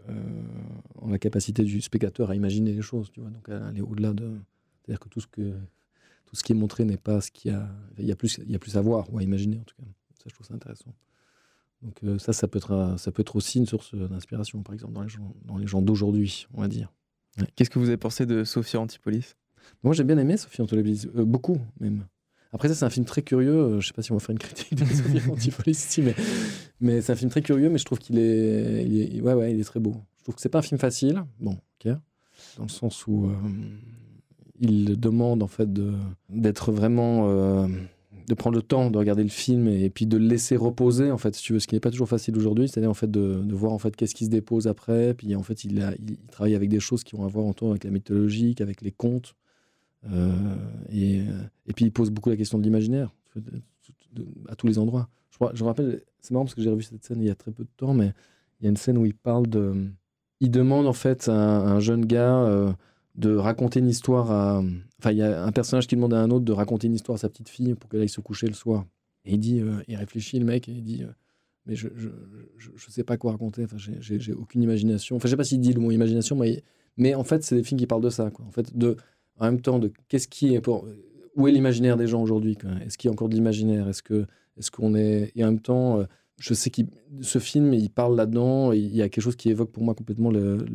en la capacité du spectateur à imaginer les choses, tu vois. Donc à aller au-delà de. C'est-à-dire que tout ce qui est montré n'est pas ce qu'il y a. Il y a plus à voir ou à imaginer, en tout cas. Ça, je trouve ça intéressant. Donc ça peut être aussi une source d'inspiration, par exemple, dans les gens d'aujourd'hui, on va dire. Ouais. Qu'est-ce que vous avez pensé de Sophia Antipolis ? Moi, j'ai bien aimé Sophia Antipolis, beaucoup même. Après ça, c'est un film très curieux. Je sais pas si on va faire une critique de Sophia Antipolis ici, mais c'est un film très curieux, mais je trouve qu'il est, il est très beau. Je trouve que c'est pas un film facile, bon, ok, dans le sens où il demande en fait d'être vraiment, de prendre le temps de regarder le film et puis de le laisser reposer en fait, si tu veux, ce qui n'est pas toujours facile aujourd'hui, c'est-à-dire en fait de voir en fait qu'est-ce qui se dépose après. Puis en fait, il travaille avec des choses qui ont à voir en tout avec la mythologie, avec les contes. Et puis il pose beaucoup la question de l'imaginaire à tous les endroits. Je me rappelle, c'est marrant parce que j'ai revu cette scène il y a très peu de temps, mais il y a une scène où il demande en fait à un jeune gars de raconter une histoire enfin il y a un personnage qui demande à un autre de raconter une histoire à sa petite fille pour qu'elle aille se coucher le soir. Et il dit, il réfléchit le mec et il dit mais je sais pas quoi raconter, enfin j'ai aucune imagination. Enfin je sais pas s'il dit le mot imagination, mais en fait c'est des films qui parlent de ça, quoi. En fait en même temps, où est l'imaginaire des gens aujourd'hui, quoi. Est-ce qu'il y a encore de l'imaginaire ? Est-ce qu'on est... Et en même temps, je sais que ce film, il parle là-dedans. Il y a quelque chose qui évoque pour moi complètement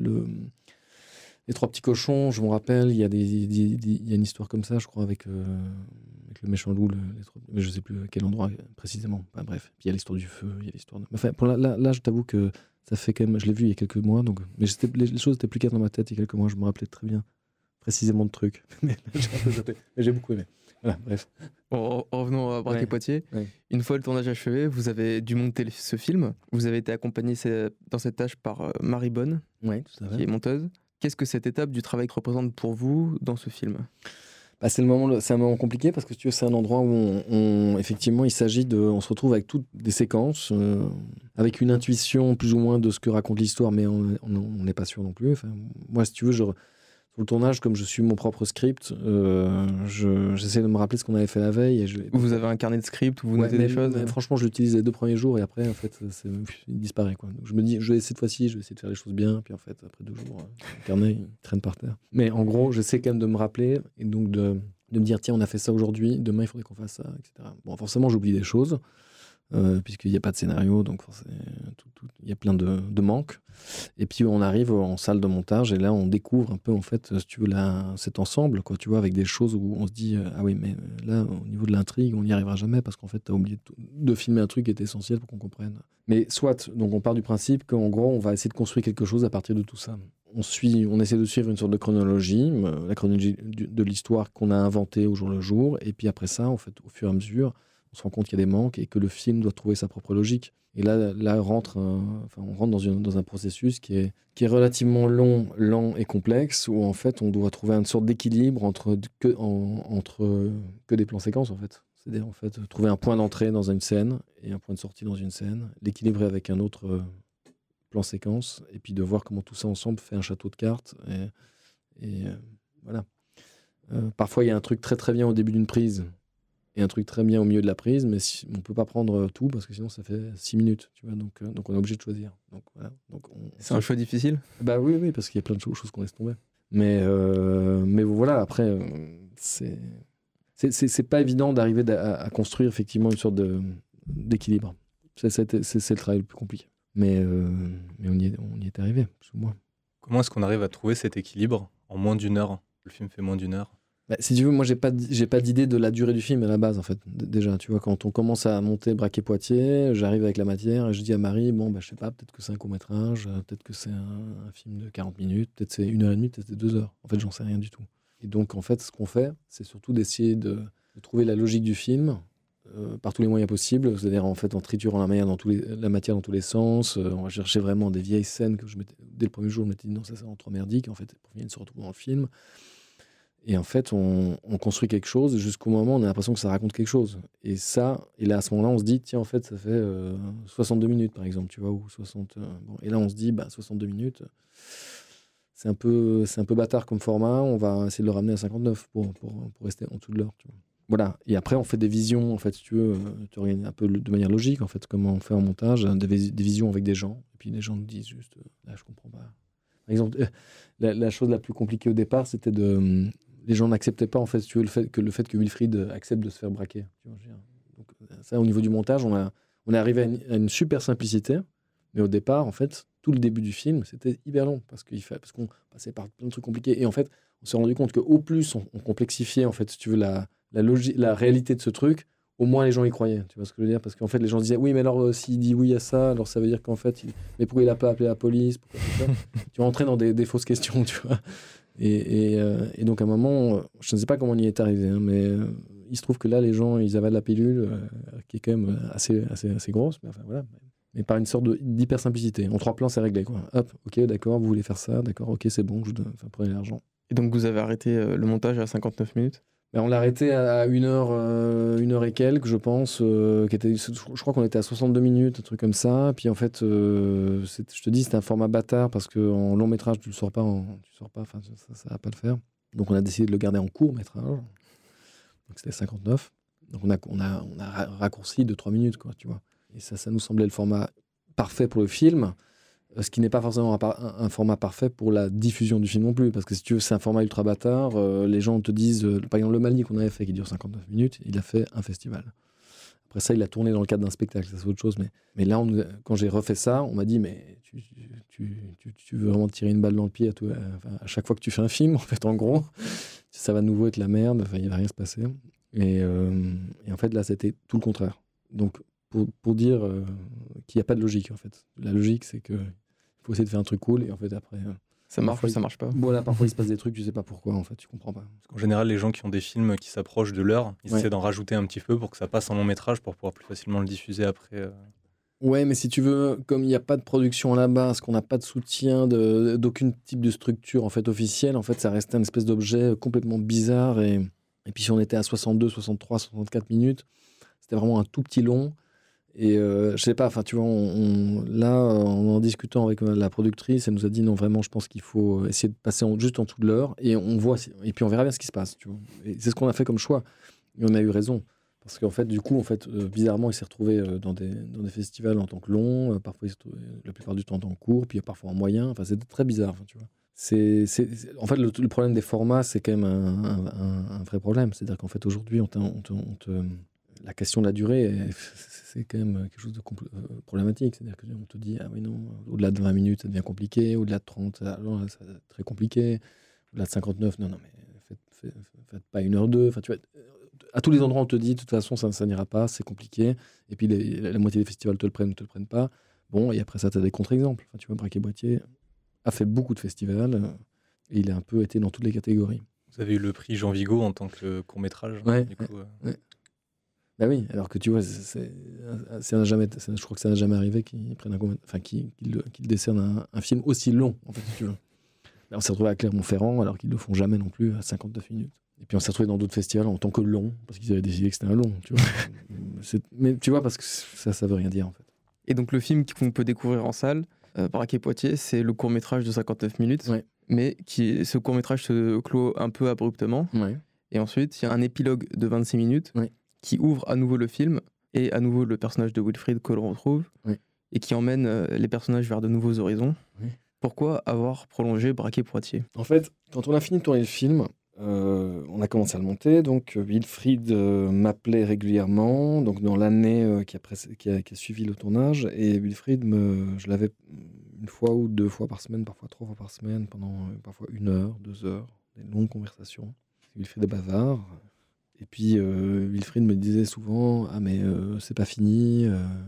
les Trois petits cochons. Je me rappelle, il y a une histoire comme ça, je crois, avec le méchant loup. Mais je ne sais plus à quel endroit précisément. Enfin, bref, puis il y a l'histoire du feu. Il y a l'histoire de... Enfin, là, je t'avoue que ça fait quand même... Je l'ai vu il y a quelques mois, donc... mais les choses étaient plus claires dans ma tête il y a quelques mois. Je me rappelais très bien précisément de trucs. Mais j'ai beaucoup aimé. Voilà, bref. Bon, revenons à Braquet Poitiers. Ouais. Une fois le tournage achevé, vous avez dû monter ce film. Vous avez été accompagné dans cette tâche par Marie Bonne, qui est monteuse. Qu'est-ce que cette étape du travail représente pour vous dans ce film ? C'est un moment compliqué parce que si tu veux, c'est un endroit où effectivement, il s'agit on se retrouve avec toutes des séquences, avec une intuition plus ou moins de ce que raconte l'histoire, mais on n'est pas sûr non plus. Enfin, moi, si tu veux, sur le tournage, comme je suis mon propre script, j'essaie de me rappeler ce qu'on avait fait la veille. Vous avez un carnet de script où vous notez des choses Franchement, je l'utilise les 2 premiers jours et après, en fait, il disparaît, quoi. Donc je me dis, cette fois-ci, je vais essayer de faire les choses bien. Puis en fait, après 2 jours, le carnet, il traîne par terre. Mais en gros, j'essaie quand même de me rappeler et donc de me dire, tiens, on a fait ça aujourd'hui, demain, il faudrait qu'on fasse ça, etc. Bon, forcément, j'oublie des choses. Puisqu'il n'y a pas de scénario, donc il y a plein de manques. Et puis on arrive en salle de montage et là on découvre un peu en fait, si tu veux, cet ensemble, quoi, tu vois, avec des choses où on se dit ah oui, mais là au niveau de l'intrigue on n'y arrivera jamais parce qu'en fait tu as oublié de filmer un truc qui est essentiel pour qu'on comprenne. Mais soit, donc on part du principe qu'en gros on va essayer de construire quelque chose à partir de tout ça. On essaie de suivre une sorte de chronologie, la chronologie de l'histoire qu'on a inventée au jour le jour, et puis après ça, en fait, au fur et à mesure, on se rend compte qu'il y a des manques et que le film doit trouver sa propre logique. Et là on rentre dans un processus qui est relativement lent et complexe, où en fait on doit trouver une sorte d'équilibre entre que des plans séquences en fait. C'est-à-dire en fait trouver un point d'entrée dans une scène et un point de sortie dans une scène, l'équilibrer avec un autre plan séquence, et puis de voir comment tout ça ensemble fait un château de cartes. Et voilà. Parfois il y a un truc très très bien au début d'une prise et un truc très bien au milieu de la prise, mais on ne peut pas prendre tout parce que sinon ça fait 6 minutes, tu vois, donc on est obligé de choisir. Donc, voilà. C'est un choix difficile ? Bah oui, parce qu'il y a plein de choses qu'on laisse tomber. Mais voilà, après, c'est pas évident d'arriver à construire effectivement une sorte d'équilibre. C'est le travail le plus compliqué. Mais on y est arrivé, plus ou moins. Comment est-ce qu'on arrive à trouver cet équilibre en moins d'1 heure ? Le film fait moins d'1 heure. Si tu veux, moi j'ai pas d'idée de la durée du film à la base en fait. Déjà, tu vois, quand on commence à monter Braquet Poitiers, j'arrive avec la matière et je dis à Marie, je sais pas, peut-être que c'est un court-métrage, peut-être que c'est un film de 40 minutes, peut-être c'est 1h30, peut-être c'est 2 heures. En fait, j'en sais rien du tout. Et donc en fait, ce qu'on fait, c'est surtout d'essayer de trouver la logique du film par tous les moyens possibles, c'est-à-dire en fait en triturant la matière dans tous les sens. On va chercher vraiment des vieilles scènes que dès le premier jour, je m'étais dit non, ça rend trop merdique. En fait, pour finir, se retrouve dans le film. Et en fait, on construit quelque chose jusqu'au moment où on a l'impression que ça raconte quelque chose. Et là, à ce moment-là, on se dit, tiens, en fait, ça fait 62 minutes, par exemple, tu vois, ou 60... Et là, on se dit, 62 minutes, c'est un peu bâtard comme format, on va essayer de le ramener à 59 pour rester en dessous de l'heure, tu vois. Voilà. Et après, on fait des visions, en fait, si tu veux, tu organises un peu de manière logique, en fait, comment on fait en montage, des visions avec des gens. Et puis, les gens nous disent juste, là, je comprends pas. Par exemple, la chose la plus compliquée au départ, c'était les gens n'acceptaient pas en fait, si tu veux, le fait que Wilfried accepte de se faire braquer. Tu vois, donc, ça, au niveau du montage, on On est arrivé à une super simplicité, mais au départ, en fait, tout le début du film, c'était hyper long parce qu'on passait par plein de trucs compliqués. Et en fait, on s'est rendu compte qu'au plus on complexifiait, en fait, si tu veux, la réalité de ce truc, au moins les gens y croyaient. Tu vois ce que je veux dire? Parce qu'en fait, les gens se disaient, oui, mais alors s'il dit oui à ça, alors ça veut dire qu'en fait, mais pourquoi il n'a pas appelé la police? Tu rentrais dans des fausses questions, tu vois. Et donc, à un moment, je ne sais pas comment on y est arrivé, hein, mais il se trouve que là, les gens, ils avalent la pilule, qui est quand même assez grosse, mais enfin voilà. Mais par une sorte d'hyper simplicité. En 3 plans, c'est réglé, quoi. Hop, ok, d'accord, vous voulez faire ça, d'accord, ok, c'est bon, prenez l'argent. Et donc, vous avez arrêté le montage à 59 minutes? On l'a arrêté à 1 heure et quelques, je pense. Je crois qu'on était à 62 minutes, un truc comme ça. Puis en fait, je te dis, c'était un format bâtard parce qu'en long métrage, tu sors pas, enfin, ça va pas le faire. Donc on a décidé de le garder en court métrage. Donc c'était 59. Donc on a raccourci de 3 minutes, quoi, tu vois. Et ça nous semblait le format parfait pour le film. Ce qui n'est pas forcément un format parfait pour la diffusion du film non plus, parce que si tu veux, c'est un format ultra bâtard. Les gens te disent, par exemple, le Mali qu'on avait fait, qui dure 59 minutes, il a fait un festival. Après ça, il a tourné dans le cadre d'un spectacle, ça c'est autre chose. Mais là, quand j'ai refait ça, on m'a dit, mais tu veux vraiment tirer une balle dans le pied à chaque fois que tu fais un film, en fait, en gros, ça va de nouveau être la merde, il ne va rien se passer. Et en fait, là, c'était tout le contraire. Donc, pour dire qu'il n'y a pas de logique, en fait. La logique, c'est que il faut essayer de faire un truc cool et en fait après ça marche ou ça marche pas. Voilà, parfois il se passe des trucs, tu sais pas pourquoi, en fait, tu comprends pas. En général, les gens qui ont des films qui s'approchent de l'heure, ils essaient d'en rajouter un petit peu pour que ça passe en long métrage pour pouvoir plus facilement le diffuser après. Ouais, mais si tu veux, comme il n'y a pas de production à la base, qu'on n'a pas de soutien d'aucun type de structure en fait officielle, en fait ça restait un espèce d'objet complètement bizarre et puis si on était à 62, 63, 64 minutes, c'était vraiment un tout petit long. Et je sais pas, enfin tu vois, en discutant avec la productrice, elle nous a dit non, vraiment, je pense qu'il faut essayer de passer juste en dessous de l'heure et et puis on verra bien ce qui se passe, tu vois. Et c'est ce qu'on a fait comme choix. Et on a eu raison. Parce qu'en fait, du coup, bizarrement, il s'est retrouvé dans des festivals en tant que long, parfois la plupart du temps en tant que court, puis parfois en moyen. Enfin, c'était très bizarre, tu vois. En fait, le problème des formats, c'est quand même un vrai problème. C'est-à-dire qu'en fait, aujourd'hui, la question de la durée, c'est quand même quelque chose de problématique. C'est-à-dire qu'on te dit, ah oui, non, au-delà de 20 minutes, ça devient compliqué. Au-delà de 30, ça devient très compliqué. Au-delà de 59, non, mais faites pas 1h02. Enfin, tu vois, à tous les endroits, on te dit, de toute façon, ça n'ira pas, c'est compliqué. Et puis, la moitié des festivals te le prennent ou te le prennent pas. Bon, et après ça, tu as des contre-exemples. Enfin, tu vois, Braquet Boitier a fait beaucoup de festivals et il a un peu été dans toutes les catégories. Vous avez eu le prix Jean Vigo en tant que court-métrage. Ouais, du coup, ouais. Bah oui, alors que tu vois, je crois que ça n'a jamais arrivé qu'ils prennent qu'ils décernent un film aussi long, en fait, si tu veux. Là, on s'est retrouvé à Clermont-Ferrand, alors qu'ils ne le font jamais non plus à 59 minutes. Et puis on s'est retrouvé dans d'autres festivals en tant que long, parce qu'ils avaient décidé que c'était un long, tu vois. Mais tu vois, parce que ça veut rien dire, en fait. Et donc le film qu'on peut découvrir en salle, Braquet Poitiers, c'est le court-métrage de 59 minutes, mais ce court-métrage se clôt un peu abruptement. Ouais. Et ensuite, il y a un épilogue de 26 minutes qui ouvre à nouveau le film, et à nouveau le personnage de Wilfried que l'on retrouve, et qui emmène les personnages vers de nouveaux horizons. Pourquoi avoir prolongé Braquet Poitiers ? En fait, quand on a fini de tourner le film, on a commencé à le monter, donc Wilfried m'appelait régulièrement, donc dans l'année qui a suivi le tournage, et Wilfried, je l'avais 1 fois ou 2 fois par semaine, parfois 3 fois par semaine, pendant parfois 1 heure, 2 heures, des longues conversations. Wilfried est bavard. Et puis Wilfried me disait souvent, ah mais c'est pas fini,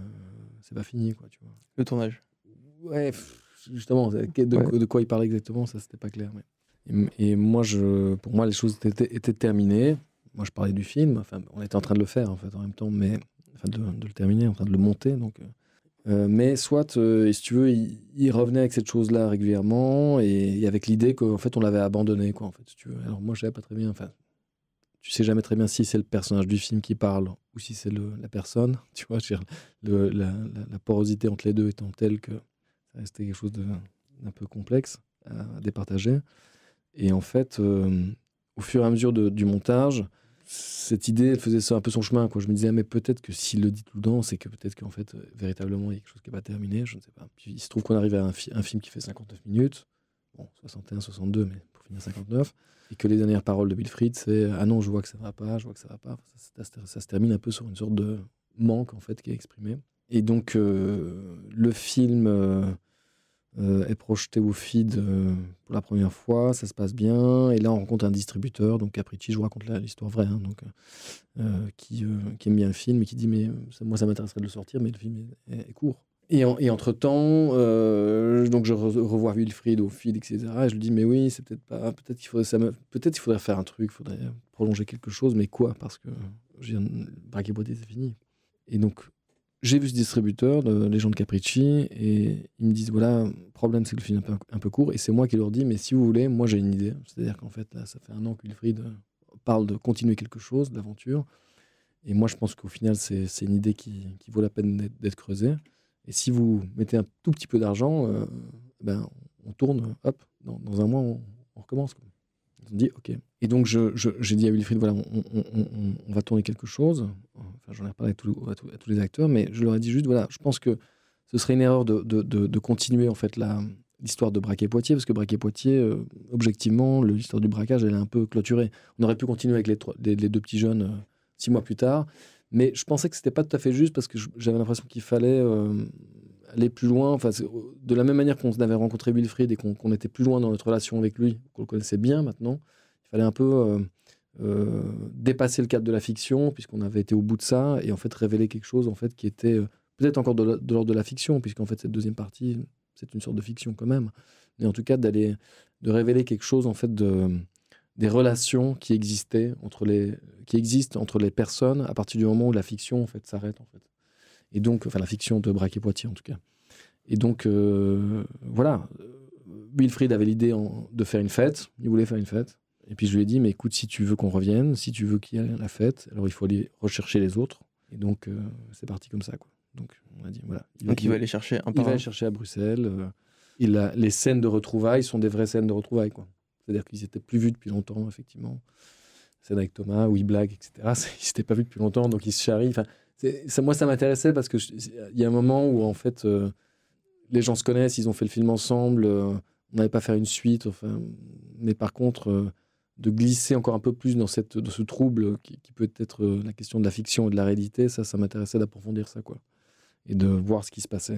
quoi, tu vois. Le tournage. Ouais, justement, de quoi il parlait exactement, ça c'était pas clair. Et moi, pour moi, les choses étaient terminées. Moi, je parlais du film. Enfin, on était en train de le faire en fait en même temps, mais de le terminer, en train de le monter. Donc, mais soit, si tu veux, il revenait avec cette chose-là régulièrement et avec l'idée qu'en fait, on l'avait abandonné, quoi. En fait, si tu veux. Alors moi, je savais pas très bien. Enfin, tu sais jamais très bien si c'est le personnage du film qui parle ou si c'est la personne. Tu vois, la porosité entre les deux étant telle que ça restait quelque chose d'un peu complexe à départager. Et en fait, au fur et à mesure du montage, cette idée, elle faisait ça un peu son chemin, quoi. Je me disais, mais peut-être que s'il le dit tout le temps, c'est que peut-être qu'en fait, véritablement, il y a quelque chose qui n'est pas terminé, je ne sais pas. Puis il se trouve qu'on arrive à un film qui fait 59 minutes, bon, 61, 62, mais pour finir 59, et que les dernières paroles de Wilfried, c'est « Ah non, je vois que ça ne va pas, je vois que ça ne va pas ». Ça se termine un peu sur une sorte de manque, en fait, qui est exprimé. Et donc, le film est projeté au FID pour la première fois, ça se passe bien. Et là, on rencontre un distributeur, donc Capricci, je vous raconte l'histoire vraie, hein, donc, qui aime bien le film et qui dit mais moi, ça m'intéresserait de le sortir, mais le film est court. Et entre-temps, donc je revois Wilfried au FID, etc. Et je lui dis mais oui, c'est peut-être qu'il faudrait faire un truc, il faudrait prolonger quelque chose, mais quoi? Parce que Braquet Boité, c'est fini. Et donc, j'ai vu ce distributeur, les gens de Capricci, et ils me disent voilà, le problème c'est que le film est un peu court, et c'est moi qui leur dis mais si vous voulez, moi j'ai une idée. C'est-à-dire qu'en fait, là, ça fait 1 an que Wilfried parle de continuer quelque chose, d'aventure, et moi je pense qu'au final, c'est une idée qui vaut la peine d'être creusée. Et si vous mettez un tout petit peu d'argent, on tourne, hop, dans 1 mois, on recommence. Ils ont dit ok. Et donc j'ai dit à Wilfried voilà, on va tourner quelque chose. Enfin, j'en ai parlé à tous les acteurs, mais je leur ai dit juste voilà, je pense que ce serait une erreur de continuer en fait l'histoire de Braquet Poitiers, parce que Braquet Poitiers, objectivement, l'histoire du braquage, elle est un peu clôturée. On aurait pu continuer avec les 2 petits jeunes 6 mois plus tard, mais je pensais que c'était pas tout à fait juste parce que j'avais l'impression qu'il fallait aller plus loin. Enfin, de la même manière qu'on avait rencontré Wilfried et qu'on était plus loin dans notre relation avec lui, qu'on le connaissait bien maintenant, il fallait un peu dépasser le cadre de la fiction, puisqu'on avait été au bout de ça, et en fait révéler quelque chose en fait, qui était peut-être encore de l'ordre de la fiction, puisqu'en fait cette deuxième partie, c'est une sorte de fiction quand même. Mais en tout cas, de révéler quelque chose en fait des relations qui existent entre les personnes à partir du moment où la fiction en fait s'arrête en fait. Et donc, enfin la fiction de Braquet Poitiers en tout cas. Et donc voilà, Wilfried avait l'idée de faire une fête. Il voulait faire une fête. Et puis je lui ai dit mais écoute, si tu veux qu'on revienne, si tu veux qu'il y ait la fête, alors il faut aller rechercher les autres. Et donc c'est parti comme ça quoi. Donc on a dit voilà. Il va aller chercher un par un. Il va aller chercher à Bruxelles. Les scènes de retrouvailles sont des vraies scènes de retrouvailles quoi. C'est-à-dire qu'ils s'étaient plus vus depuis longtemps, effectivement. Scène avec Thomas, où ils blaguent, etc. Ils ne s'étaient pas vus depuis longtemps, donc ils se charrient. Enfin, moi, ça m'intéressait parce qu'il y a un moment où, en fait, les gens se connaissent, ils ont fait le film ensemble, on n'avait pas fait une suite. Enfin, mais par contre, de glisser encore un peu plus dans ce trouble qui peut être la question de la fiction et de la réalité, ça m'intéressait d'approfondir ça, quoi. Et de voir ce qui se passait.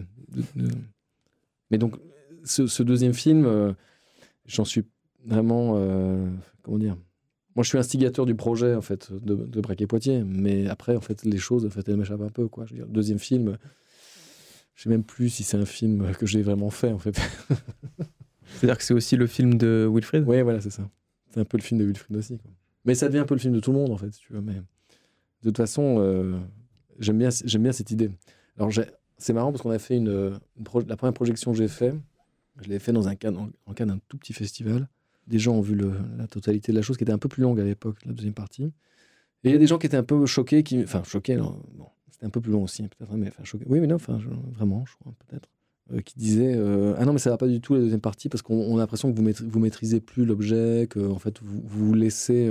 Mais donc, ce deuxième film, j'en suis vraiment, comment dire, moi je suis instigateur du projet en fait de Braquet Poitiers, mais après en fait les choses en fait elles m'échappent un peu quoi. Je veux dire, deuxième film, je sais même plus si c'est un film que j'ai vraiment fait en fait. C'est-à-dire que c'est aussi le film de Wilfried. Oui voilà c'est ça. C'est un peu le film de Wilfried aussi quoi. Mais ça devient un peu le film de tout le monde en fait si tu veux. Mais de toute façon j'aime bien cette idée. Alors c'est marrant parce qu'on a fait la première projection que j'ai fait, je l'ai fait dans un cadre d'un tout petit festival. Des gens ont vu la totalité de la chose, qui était un peu plus longue à l'époque, la deuxième partie. Et il y a des gens qui étaient un peu choqués, choqués, alors, bon, c'était un peu plus long aussi, peut-être, mais choqués. Oui, mais non, vraiment, je crois, peut-être. Qui disaient ah non, mais ça va pas du tout la deuxième partie, parce qu'on a l'impression que vous maîtrisez plus l'objet, que en fait, vous laissez.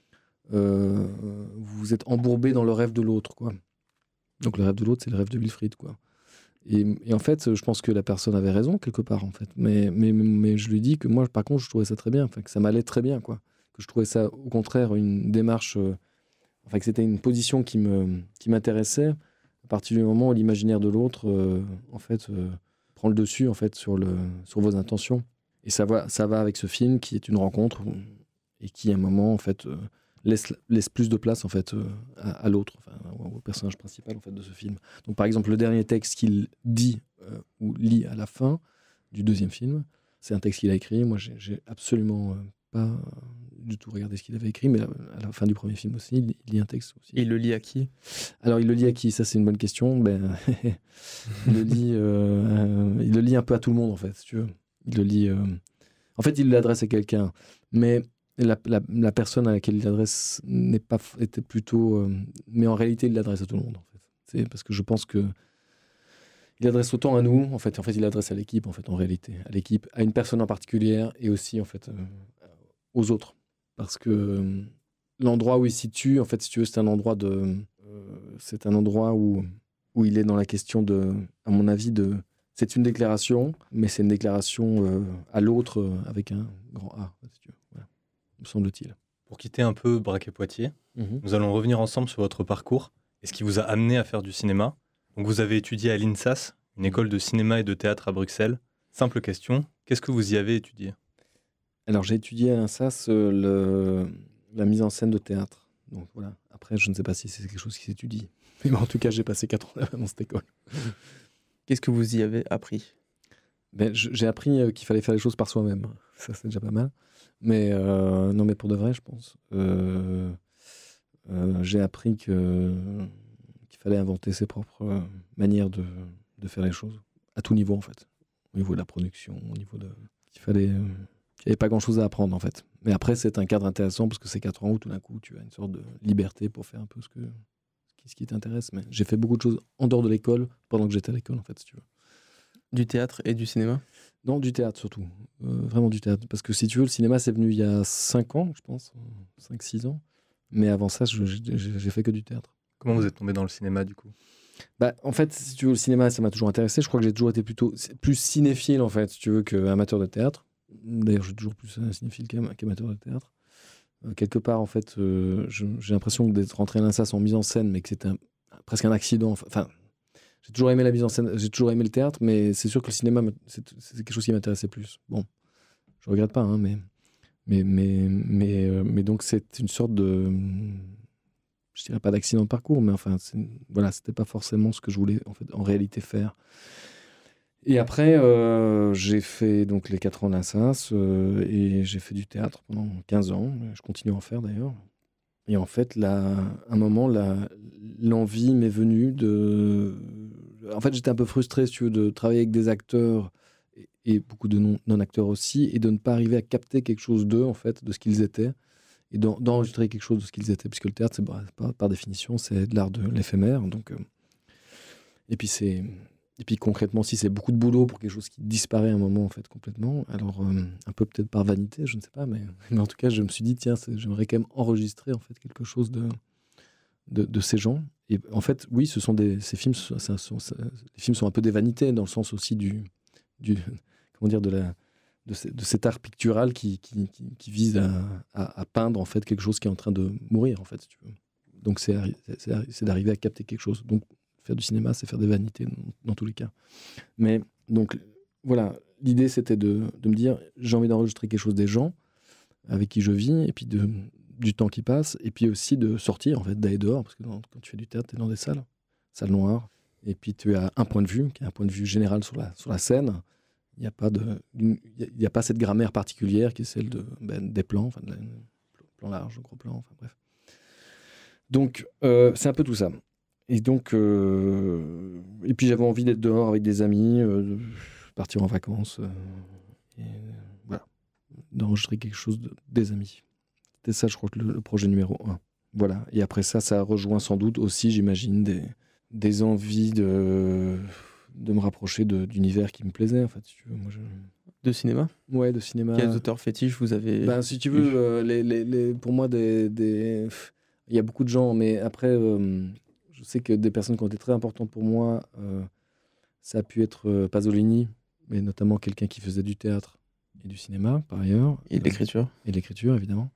Vous êtes embourbé dans le rêve de l'autre, quoi. Donc le rêve de l'autre, c'est le rêve de Wilfried, quoi. Et en fait, je pense que la personne avait raison quelque part, en fait. Mais je lui dis que moi, par contre, je trouvais ça très bien, que ça m'allait très bien, quoi. Que je trouvais ça, au contraire, une démarche, que c'était une position qui m'intéressait à partir du moment où l'imaginaire de l'autre, en fait, prend le dessus, en fait, sur vos intentions. Et ça va avec ce film qui est une rencontre et qui, à un moment, en fait, laisse plus de place en fait à l'autre, au personnage principal en fait de ce film. Donc par exemple le dernier texte qu'il dit ou lit à la fin du deuxième film, c'est un texte qu'il a écrit. Moi j'ai absolument pas du tout regardé ce qu'il avait écrit, mais à la fin du premier film aussi, il lit un texte aussi. Et il le lit à qui ? Alors il le lit à qui ? Ça c'est une bonne question. Il le lit un peu à tout le monde en fait, si tu veux. Il le lit. En fait il l'adresse à quelqu'un, mais la personne à laquelle il l'adresse était plutôt... mais en réalité, il l'adresse à tout le monde. En fait. C'est parce que je pense que il adresse autant à nous, en fait il adresse à l'équipe, en fait, en réalité. À l'équipe, à une personne en particulier, et aussi, en fait, aux autres. Parce que l'endroit où il se situe, en fait, si tu veux, c'est un endroit où il est dans la question à mon avis, c'est une déclaration, mais c'est une déclaration à l'autre avec un grand A, si tu veux. Voilà. Me semble-t-il. Pour quitter un peu Braquet Poitiers, nous allons revenir ensemble sur votre parcours et ce qui vous a amené à faire du cinéma. Donc vous avez étudié à l'INSAS, une école de cinéma et de théâtre à Bruxelles. Simple question, qu'est-ce que vous y avez étudié ? Alors j'ai étudié à l'INSAS la mise en scène de théâtre. Donc voilà. Après, je ne sais pas si c'est quelque chose qui s'étudie. Mais en tout cas, j'ai passé 4 ans dans cette école. Qu'est-ce que vous y avez appris ? J'ai appris qu'il fallait faire les choses par soi-même. Ça, c'est déjà pas mal. Mais non, mais pour de vrai, je pense. J'ai appris qu'il fallait inventer ses propres manières de faire les choses. À tout niveau, en fait. Au niveau de la production, au niveau de... qu'il n'y avait pas grand-chose à apprendre, en fait. Mais après, c'est un cadre intéressant parce que c'est 4 ans où tout d'un coup, tu as une sorte de liberté pour faire un peu ce qui t'intéresse. Mais j'ai fait beaucoup de choses en dehors de l'école pendant que j'étais à l'école, en fait, si tu veux. Du théâtre et du cinéma ? Non, du théâtre surtout. Vraiment du théâtre. Parce que si tu veux, le cinéma, c'est venu il y a 5 ans, je pense. 5-6 ans. Mais avant ça, j'ai fait que du théâtre. Comment vous êtes tombé dans le cinéma, du coup ? En fait, si tu veux, le cinéma, ça m'a toujours intéressé. Je crois que j'ai toujours été plutôt plus cinéphile, en fait, si tu veux, qu'amateur de théâtre. D'ailleurs, je suis toujours plus cinéphile qu'amateur de théâtre. Quelque part, en fait, j'ai l'impression d'être rentré à l'INSAS en mise en scène, mais que c'était presque un accident. Enfin, j'ai toujours aimé la mise en scène, j'ai toujours aimé le théâtre, mais c'est sûr que le cinéma, c'est quelque chose qui m'intéressait plus. Bon, je regrette pas, hein, mais donc c'est une sorte de, je dirais pas d'accident de parcours, mais enfin, voilà, c'était pas forcément ce que je voulais en réalité faire. Et après, j'ai fait donc les 4 ans d'INSAS et j'ai fait du théâtre pendant 15 ans. Je continue à en faire d'ailleurs. Et en fait, à un moment, l'envie m'est venue de... En fait, j'étais un peu frustré, si tu veux, de travailler avec des acteurs et beaucoup de non-acteurs aussi, et de ne pas arriver à capter quelque chose d'eux, en fait, de ce qu'ils étaient, et d'enregistrer quelque chose de ce qu'ils étaient, puisque le théâtre, par définition, c'est de l'art de l'éphémère. Donc, et puis concrètement, si c'est beaucoup de boulot pour quelque chose qui disparaît à un moment, en fait, complètement, alors un peu peut-être par vanité, je ne sais pas, mais en tout cas, je me suis dit, tiens, j'aimerais quand même enregistrer, en fait, quelque chose de ces gens. Et en fait, oui, ces films, les films sont un peu des vanités, dans le sens aussi comment dire, de cet art pictural qui vise à peindre, en fait, quelque chose qui est en train de mourir, en fait, si tu veux. Donc, c'est d'arriver à capter quelque chose. Donc, faire du cinéma, c'est faire des vanités dans tous les cas. Mais donc, voilà, l'idée, c'était de me dire, j'ai envie d'enregistrer quelque chose des gens avec qui je vis, et puis du temps qui passe, et puis aussi de sortir, en fait, d'aller dehors, parce que quand tu fais du théâtre, tu es dans des salles noires, et puis tu as un point de vue, qui est un point de vue général sur la scène. Il n'y a pas cette grammaire particulière qui est celle des plans, enfin, plan large, gros plan, enfin bref. Donc, c'est un peu tout ça. Et donc, et puis j'avais envie d'être dehors avec des amis, de partir en vacances, et voilà, d'enregistrer quelque chose des amis. C'était ça, je crois, que le projet numéro 1. Voilà. Et après ça rejoint sans doute aussi, j'imagine, des envies de me rapprocher d'univers qui me plaisaient, en fait, si tu veux. Moi, De cinéma ? Ouais, de cinéma. Quels auteurs fétiches vous avez si tu veux, pour moi, il y a beaucoup de gens, mais après, je sais que des personnes qui ont été très importantes pour moi, ça a pu être Pasolini, mais notamment quelqu'un qui faisait du théâtre et du cinéma, par ailleurs. Et de l'écriture. Et de l'écriture, évidemment.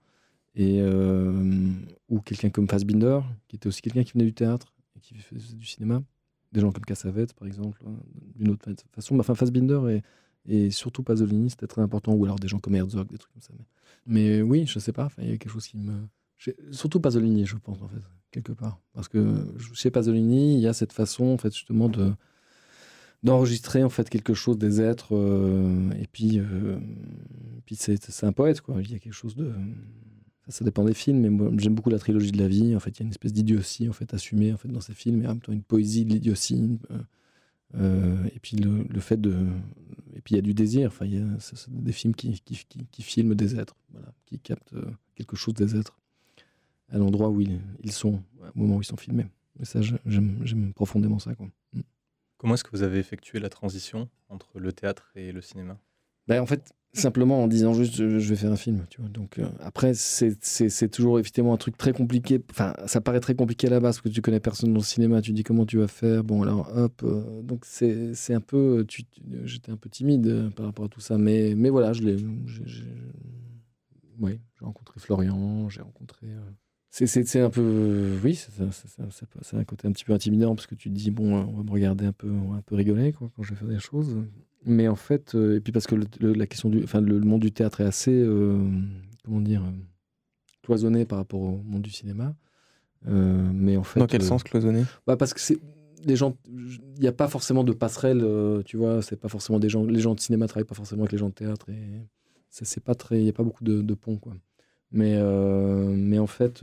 Ou quelqu'un comme Fassbinder, qui était aussi quelqu'un qui venait du théâtre et qui faisait du cinéma. Des gens comme Cassavetes, par exemple, d'une autre façon. Enfin, Fassbinder et surtout Pasolini, c'était très important. Ou alors des gens comme Herzog, des trucs comme ça. Mais oui, je sais pas. Il y a quelque chose qui me... Surtout Pasolini, je pense, en fait, quelque part. Parce que chez Pasolini, il y a cette façon, en fait, justement, d'enregistrer, en fait, quelque chose des êtres. Et puis c'est un poète, quoi. Il y a quelque chose de... Ça dépend des films, mais moi, j'aime beaucoup la trilogie de la vie. En fait, il y a une espèce d'idiotie, en fait, assumée, en fait, dans ces films, et en même temps une poésie de l'idiotie. Et puis le fait de... Et puis il y a du désir. Enfin, c'est des films qui filment des êtres, voilà, qui captent quelque chose des êtres à l'endroit où ils sont, au moment où ils sont filmés. Et ça, j'aime profondément ça, quoi. Comment est-ce que vous avez effectué la transition entre le théâtre et le cinéma ? En fait, simplement en disant juste je vais faire un film, tu vois. Donc après, c'est toujours effectivement un truc très compliqué. Enfin, ça paraît très compliqué à la base parce que tu connais personne dans le cinéma. Tu dis comment tu vas faire. Bon, alors hop. Donc c'est un peu. J'étais un peu timide par rapport à tout ça, mais voilà, j'ai rencontré Florian, j'ai rencontré C'est un peu... Oui, c'est un côté un petit peu intimidant parce que tu te dis, bon, on va me regarder on va un peu rigoler quoi, quand je vais faire des choses. Mais en fait, et puis parce que la question le monde du théâtre est assez, comment dire, cloisonné par rapport au monde du cinéma. Mais en fait... Dans quel sens cloisonné ? Parce que les gens... Il n'y a pas forcément de passerelle, tu vois, c'est pas forcément des gens... Les gens de cinéma travaillent pas forcément avec les gens de théâtre et c'est pas très... Il n'y a pas beaucoup de ponts, quoi. Mais en fait,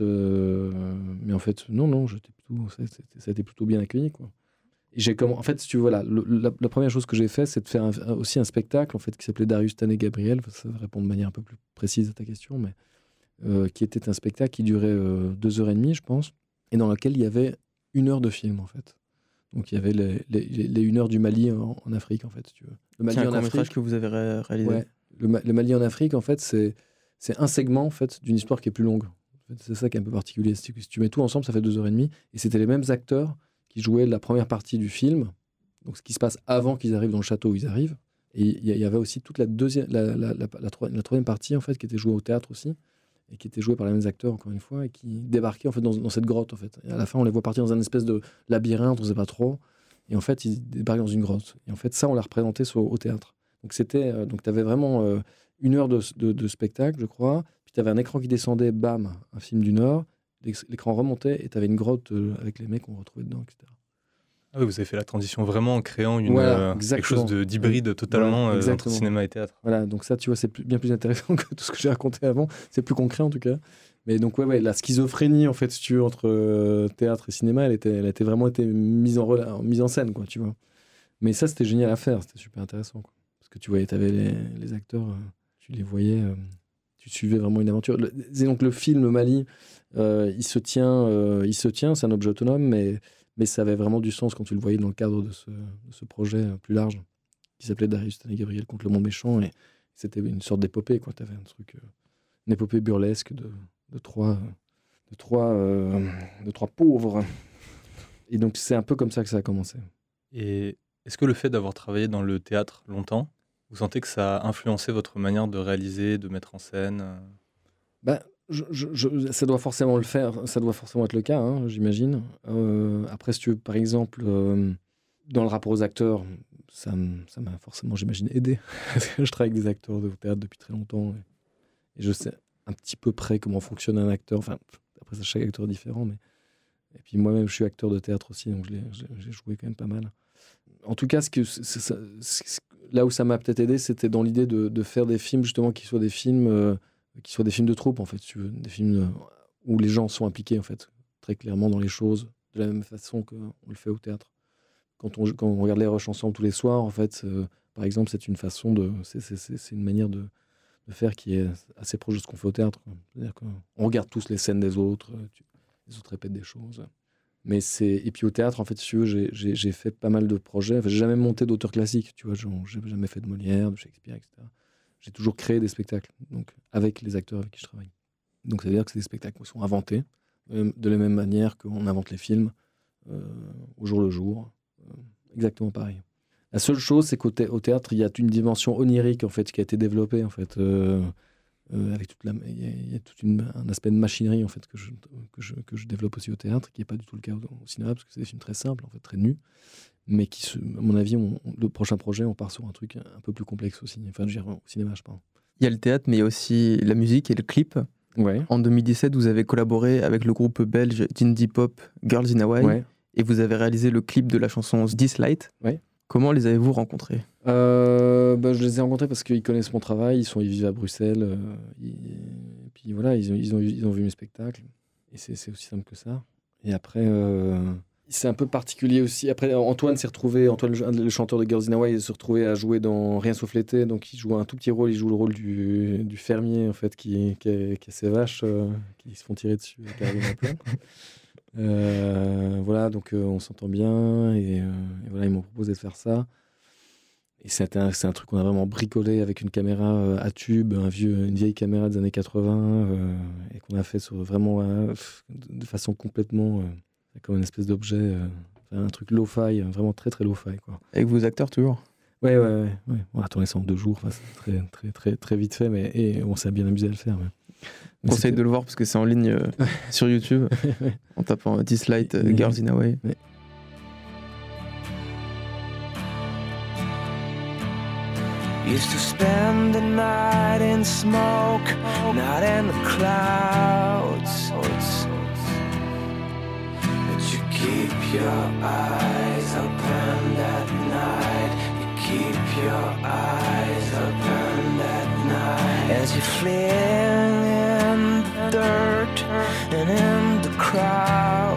non, ça a été plutôt bien accueilli, quoi. En fait, si tu veux, voilà, la première chose que j'ai fait, c'est de faire aussi un spectacle en fait, qui s'appelait Darius, Tan et Gabriel. Ça va répondre de manière un peu plus précise à ta question, mais qui était un spectacle qui durait 2h30, je pense, et dans lequel il y avait 1 heure de film, en fait. Donc il y avait les 1 heure du Mali en Afrique, en fait, si tu veux. Le Mali c'est un en court-métrage Afrique, que vous avez réalisé. Ouais, le Mali en Afrique, en fait, c'est un segment en fait, d'une histoire qui est plus longue. En fait, c'est ça qui est un peu particulier. Si tu mets tout ensemble, ça fait 2h30. Et c'était les mêmes acteurs qui jouaient la première partie du film, donc ce qui se passe avant qu'ils arrivent dans le château où ils arrivent. Et il y avait aussi toute la troisième partie en fait, qui était jouée au théâtre aussi, et qui était jouée par les mêmes acteurs, encore une fois, et qui débarquaient en fait, dans cette grotte. En fait. Et à la fin, on les voit partir dans un espèce de labyrinthe, on ne sait pas trop. Et en fait, ils débarquent dans une grotte. Et en fait, ça, on l'a représenté au théâtre. Donc, tu avais vraiment 1 heure de spectacle, je crois. Puis tu avais un écran qui descendait, bam, un film d'1 heure. L'écran remontait et tu avais une grotte avec les mecs qu'on retrouvait dedans, etc. Ah oui, vous avez fait la transition vraiment en créant quelque chose d'hybride totalement entre cinéma et théâtre. Voilà, donc ça, tu vois, c'est bien plus intéressant que tout ce que j'ai raconté avant. C'est plus concret en tout cas. Mais donc, la schizophrénie, en fait, si tu veux, entre théâtre et cinéma, elle était vraiment mise en scène, quoi, tu vois. Mais ça, c'était génial à faire, c'était super intéressant, quoi. Parce que tu voyais, tu avais les acteurs, tu les voyais, tu suivais vraiment une aventure. Donc, le film Mali, il se tient, c'est un objet autonome, mais ça avait vraiment du sens quand tu le voyais dans le cadre de ce projet plus large qui s'appelait Darius, Tan et Gabriel contre le monde méchant. Et c'était une sorte d'épopée, quoi. Tu avais un truc, une épopée burlesque de trois pauvres. Et donc, c'est un peu comme ça que ça a commencé. Et est-ce que le fait d'avoir travaillé dans le théâtre longtemps, vous sentez que ça a influencé votre manière de réaliser, de mettre en scène ? Ça doit forcément le faire, ça doit forcément être le cas, hein, j'imagine. Après, si tu veux, par exemple, dans le rapport aux acteurs, ça m'a forcément, j'imagine, aidé. Je travaille avec des acteurs de théâtre depuis très longtemps et je sais un petit peu près comment fonctionne un acteur. Enfin, après, ça, chaque acteur est différent, mais... Et puis moi-même, je suis acteur de théâtre aussi, donc j'ai joué quand même pas mal. En tout cas, là où ça m'a peut-être aidé, c'était dans l'idée de faire des films, justement, qui soient des films de troupe, en fait, si tu veux, des films où les gens sont impliqués, en fait, très clairement dans les choses, de la même façon qu'on le fait au théâtre. Quand on regarde les rushs ensemble tous les soirs, en fait, par exemple, c'est une manière de faire qui est assez proche de ce qu'on fait au théâtre, quoi. C'est-à-dire qu'on regarde tous les scènes des autres, les autres répètent des choses. Et puis au théâtre, en fait, si tu veux, j'ai fait pas mal de projets. Enfin, j'ai jamais monté d'auteur classique, tu vois, j'ai jamais fait de Molière, de Shakespeare, etc. J'ai toujours créé des spectacles, donc avec les acteurs avec qui je travaille. Donc ça veut dire que c'est des spectacles qui sont inventés, de la même manière qu'on invente les films, au jour le jour, exactement pareil. La seule chose, c'est qu'au théâtre, il y a une dimension onirique, en fait, qui a été développée, en fait, avec il y a un aspect de machinerie, en fait, que je développe aussi au théâtre, qui n'est pas du tout le cas au cinéma, parce que c'est des films très simples, en fait, très nus, mais qui, à mon avis, le prochain projet, on part sur un truc un peu plus complexe aussi. Enfin, je veux dire, au cinéma, je parle. Il y a le théâtre, mais il y a aussi la musique et le clip. Ouais. En 2017, vous avez collaboré avec le groupe belge d'indie pop Girls in Hawaii, et vous avez réalisé le clip de la chanson This Light. Ouais. Comment les avez-vous rencontrés ? Je les ai rencontrés parce qu'ils connaissent mon travail, ils vivent à Bruxelles, et puis voilà, ils ont vu mes spectacles, et c'est aussi simple que ça. Et après, c'est un peu particulier aussi. Après, Antoine, le chanteur de Girls in Hawaii, s'est retrouvé à jouer dans Rien sauf l'été, donc il joue un tout petit rôle, il joue le rôle du fermier, en fait, qui a ses vaches qui se font tirer dessus et qui arrivent à plein. Voilà, donc on s'entend bien, et voilà, ils m'ont proposé de faire ça. Et c'est un truc qu'on a vraiment bricolé avec une caméra à tube, une vieille caméra des années 80, et qu'on a fait vraiment de façon complètement comme une espèce d'objet, un truc lo-fi, vraiment très très lo-fi, quoi. Avec vos acteurs toujours ? Ouais. On a tourné ça en 2 jours, c'est très, très, très, très vite fait, et on s'est bien amusé à le faire. Ouais. Conseille de le voir parce que c'est en ligne sur YouTube en tapant This Light Girls in Hawaii. Ouais. Used to spend the night in smoke, not in the clouds. But you keep your eyes open at night. You keep your eyes open at night. As you fling in the dirt and in the crowd.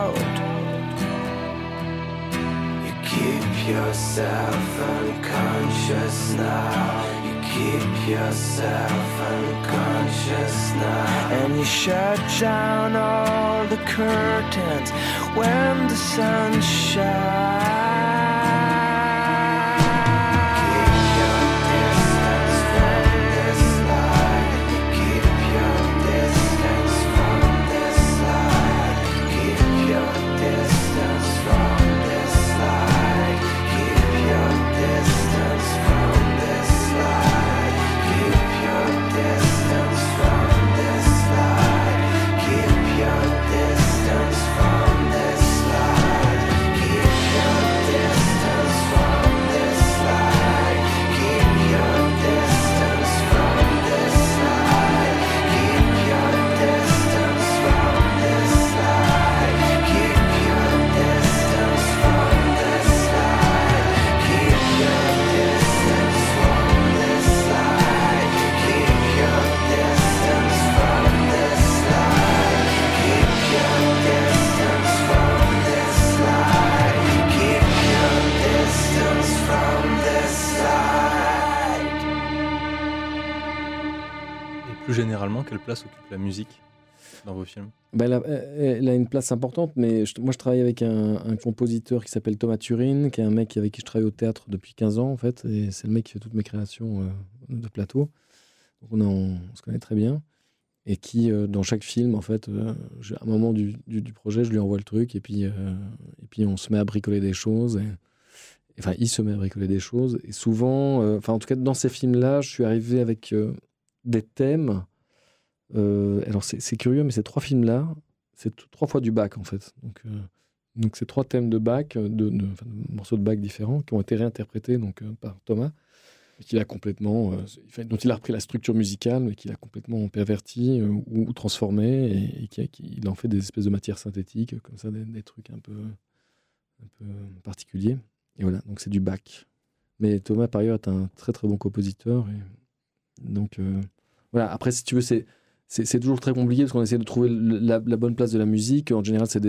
Keep yourself unconscious now. You keep yourself unconscious now. And you shut down all the curtains when the sun shines. Keep your distance from this light. Keep your distance from this light. Keep your distance from this light. Keep your distance from this light. Keep your distance from this light. Keep your distance from this light. Keep your distance from this light. Keep your distance from this light. Keep your distance from this light. Keep your distance from this light. Keep your distance from this light. Keep your distance from this light. Keep your distance from this light. Keep your distance from this light. Et plus généralement, quelle place occupe la musique dans vos films ? Elle a une place importante, mais moi je travaille avec un compositeur qui s'appelle Thomas Turin, qui est un mec avec qui je travaille au théâtre depuis 15 ans en fait, et c'est le mec qui fait toutes mes créations de plateau. Donc on se connaît très bien, et qui dans chaque film en fait, à un moment du projet, je lui envoie le truc, et puis on se met à bricoler des choses. Enfin, il se met à bricoler des choses, et souvent, en tout cas dans ces films-là, je suis arrivé avec des thèmes. Alors c'est curieux, mais ces 3 films-là, c'est 3 fois du Bach en fait. Donc c'est 3 thèmes de Bach, de morceaux de Bach différents qui ont été réinterprétés par Thomas, et qu'il a complètement, dont il a repris la structure musicale, mais qu'il a complètement perverti ou transformé, et qu'il en fait des espèces de matières synthétiques, comme ça, des trucs un peu particuliers. Et voilà, donc c'est du Bach. Mais Thomas, par ailleurs, est un très très bon compositeur. Et donc voilà, après, si tu veux, c'est toujours très compliqué parce qu'on essaie de trouver la bonne place de la musique. En général, c'est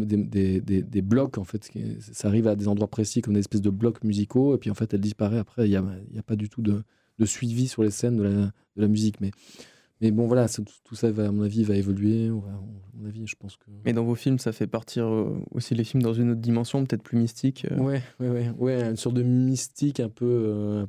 des blocs, en fait. Ça arrive à des endroits précis comme des espèces de blocs musicaux, et puis en fait, elle disparaît. Après, il n'y a pas du tout de suivi sur les scènes de la musique. Mais bon, voilà, tout ça, à mon avis, va évoluer. À mon avis, je pense que... Mais dans vos films, ça fait partir aussi les films dans une autre dimension, peut-être plus mystique. Ouais, une sorte de mystique un peu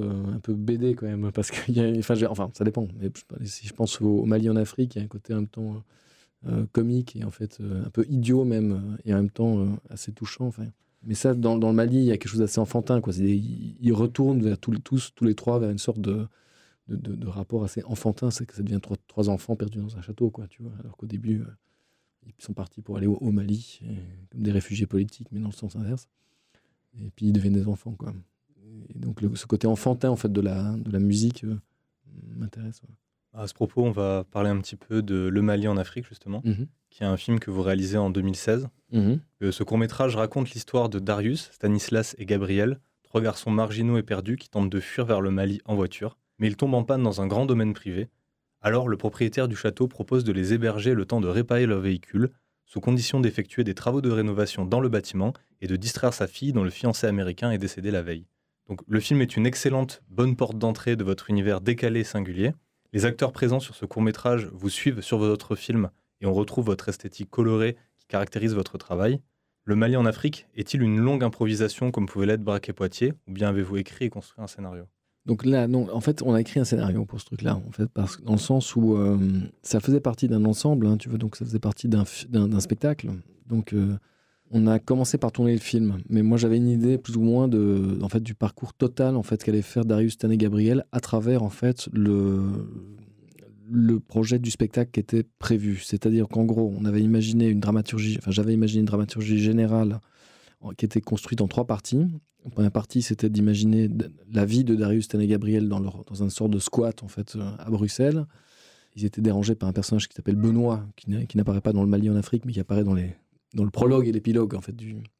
BD quand même, parce que ça dépend. Mais si je pense au Mali en Afrique, il y a un côté en même temps comique et en fait un peu idiot même, et en même temps assez touchant. Enfin. Mais ça, dans le Mali, il y a quelque chose d'assez enfantin, quoi. Ils retournent vers tous les 3 vers une sorte de rapport assez enfantin. C'est que ça devient 3 enfants perdus dans un château, quoi, tu vois. Alors qu'au début, ils sont partis pour aller au Mali, comme des réfugiés politiques, mais dans le sens inverse. Et puis ils deviennent des enfants, quoi. Et donc ce côté enfantin, en fait, de la musique m'intéresse. Ouais. À ce propos, on va parler un petit peu de Le Mali en Afrique, justement, qui est un film que vous réalisez en 2016. Ce court-métrage raconte l'histoire de Darius, Stanislas et Gabriel, 3 garçons marginaux et perdus qui tentent de fuir vers le Mali en voiture. Mais ils tombent en panne dans un grand domaine privé. Alors, le propriétaire du château propose de les héberger le temps de réparer leur véhicule, sous condition d'effectuer des travaux de rénovation dans le bâtiment et de distraire sa fille dont le fiancé américain est décédé la veille. Donc, le film est une excellente bonne porte d'entrée de votre univers décalé et singulier. Les acteurs présents sur ce court-métrage vous suivent sur vos autres films et on retrouve votre esthétique colorée qui caractérise votre travail. Le Mali en Afrique est-il une longue improvisation comme pouvait l'être Braquet Poitiers, ou bien avez-vous écrit et construit un scénario ? Donc là, non, en fait, on a écrit un scénario pour ce truc-là, en fait, dans le sens où ça faisait partie d'un ensemble, hein, tu vois, donc ça faisait partie d'un spectacle. Donc, on a commencé par tourner le film, mais moi, j'avais une idée plus ou moins du parcours total, en fait, qu'allait faire Darius, Stan et Gabriel à travers, en fait, le le projet du spectacle qui était prévu. C'est-à-dire qu'en gros, j'avais imaginé une dramaturgie générale qui était construite en 3 parties. La première partie, c'était d'imaginer la vie de Darius, Stan et Gabriel dans une sorte de squat en fait, à Bruxelles. Ils étaient dérangés par un personnage qui s'appelle Benoît, qui n'apparaît pas dans le Mali en Afrique, mais qui apparaît dans le prologue et l'épilogue en fait,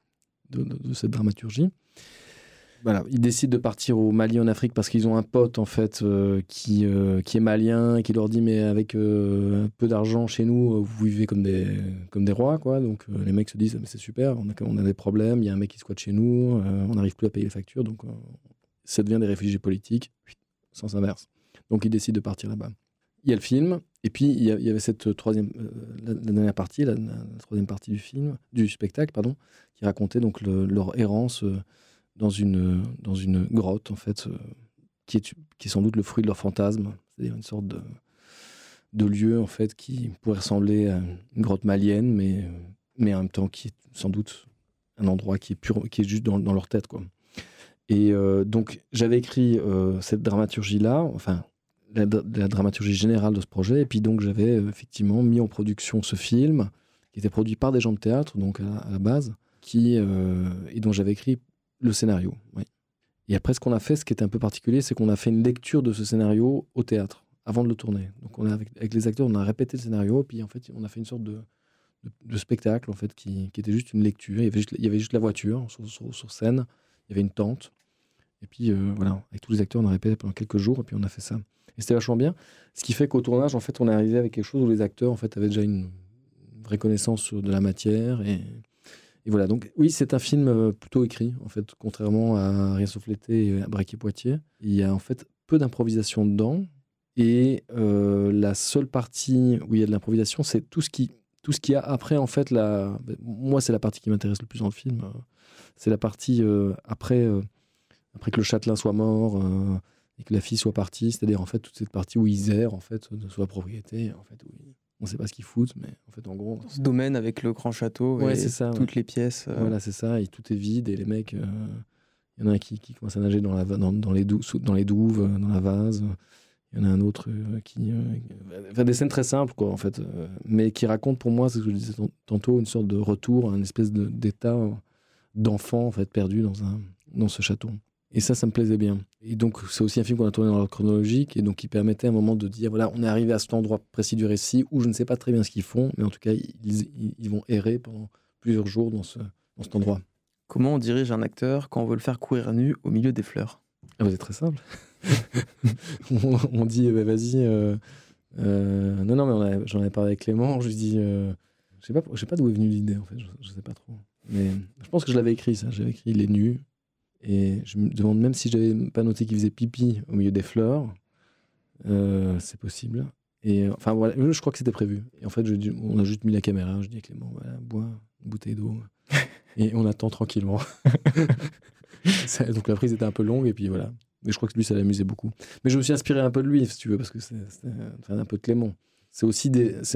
de cette dramaturgie. Voilà, ils décident de partir au Mali en Afrique parce qu'ils ont un pote en fait qui est malien et qui leur dit mais avec un peu d'argent chez nous vous vivez comme des rois quoi. Donc les mecs se disent mais c'est super, on a des problèmes, il y a un mec qui squatte chez nous, on n'arrive plus à payer les factures donc ça devient des réfugiés politiques, sens inverse. Donc ils décident de partir là-bas. Il y a le film et puis il y avait cette troisième la dernière partie, la troisième partie du spectacle pardon, qui racontait donc leur errance dans une grotte en fait qui est sans doute le fruit de leur fantasme, c'est-à-dire une sorte de lieu en fait qui pourrait ressembler à une grotte malienne mais en même temps qui est sans doute un endroit qui est juste dans leur tête quoi. Et donc j'avais écrit cette dramaturgie là, enfin la dramaturgie générale de ce projet et puis donc j'avais effectivement mis en production ce film qui était produit par des gens de théâtre donc à la base et dont j'avais écrit le scénario, oui. Et après, ce qu'on a fait, ce qui était un peu particulier, c'est qu'on a fait une lecture de ce scénario au théâtre, avant de le tourner. Donc, avec les acteurs, on a répété le scénario, et puis en fait, on a fait une sorte de spectacle, en fait, qui était juste une lecture. Il y avait juste la voiture sur scène, il y avait une tente, et puis voilà, avec tous les acteurs, on a répété pendant quelques jours, et puis on a fait ça. Et c'était vachement bien. Ce qui fait qu'au tournage, en fait, on est arrivé avec quelque chose où les acteurs, en fait, avaient déjà une vraie connaissance de la matière, et voilà, donc oui, c'est un film plutôt écrit, en fait, contrairement à Rien sauf l'été et à Braquet-Poitiers. Il y a en fait peu d'improvisation dedans, et la seule partie où il y a de l'improvisation, c'est tout ce qu'il y a après, en fait. Moi, c'est la partie qui m'intéresse le plus dans le film. C'est la partie après que le châtelain soit mort et que la fille soit partie, c'est-à-dire en fait toute cette partie où ils errent en fait, sur la propriété, en fait, où on ne sait pas ce qu'ils foutent, mais en fait, en gros... Ce domaine avec le grand château et c'est ça, toutes les pièces. Voilà, c'est ça, et tout est vide, et les mecs... Il y en a un qui commence à nager dans les douves, dans la vase. Il y en a un autre qui... Enfin, des scènes très simples, quoi, en fait. Mais qui racontent, pour moi, c'est ce que je disais tantôt, une sorte de retour à une espèce d'état d'enfant, en fait, perdu dans ce château. Et ça me plaisait bien. Et donc, c'est aussi un film qu'on a tourné dans l'ordre chronologique, et donc qui permettait à un moment de dire, voilà, on est arrivé à cet endroit précis du récit, où je ne sais pas très bien ce qu'ils font, mais en tout cas, ils vont errer pendant plusieurs jours dans cet endroit. Comment on dirige un acteur quand on veut le faire courir nu au milieu des fleurs ? C'est très simple. on dit, vas-y... Non, mais j'en avais parlé avec Clément, je lui dis... je sais pas d'où est venue l'idée, en fait, je sais pas trop. Mais je pense que je l'avais écrit, ça. J'avais écrit « Il est nu ». Et je me demande même si j'avais pas noté qu'il faisait pipi au milieu des fleurs. C'est possible. Et enfin voilà, je crois que c'était prévu. Et en fait, on a juste mis la caméra. Je dis à Clément, voilà, bois une bouteille d'eau. Et on attend tranquillement. Donc la prise était un peu longue, et puis voilà. Mais je crois que lui, ça l'amusait beaucoup. Mais je me suis inspiré un peu de lui, si tu veux, parce que c'est un peu de Clément. C'est aussi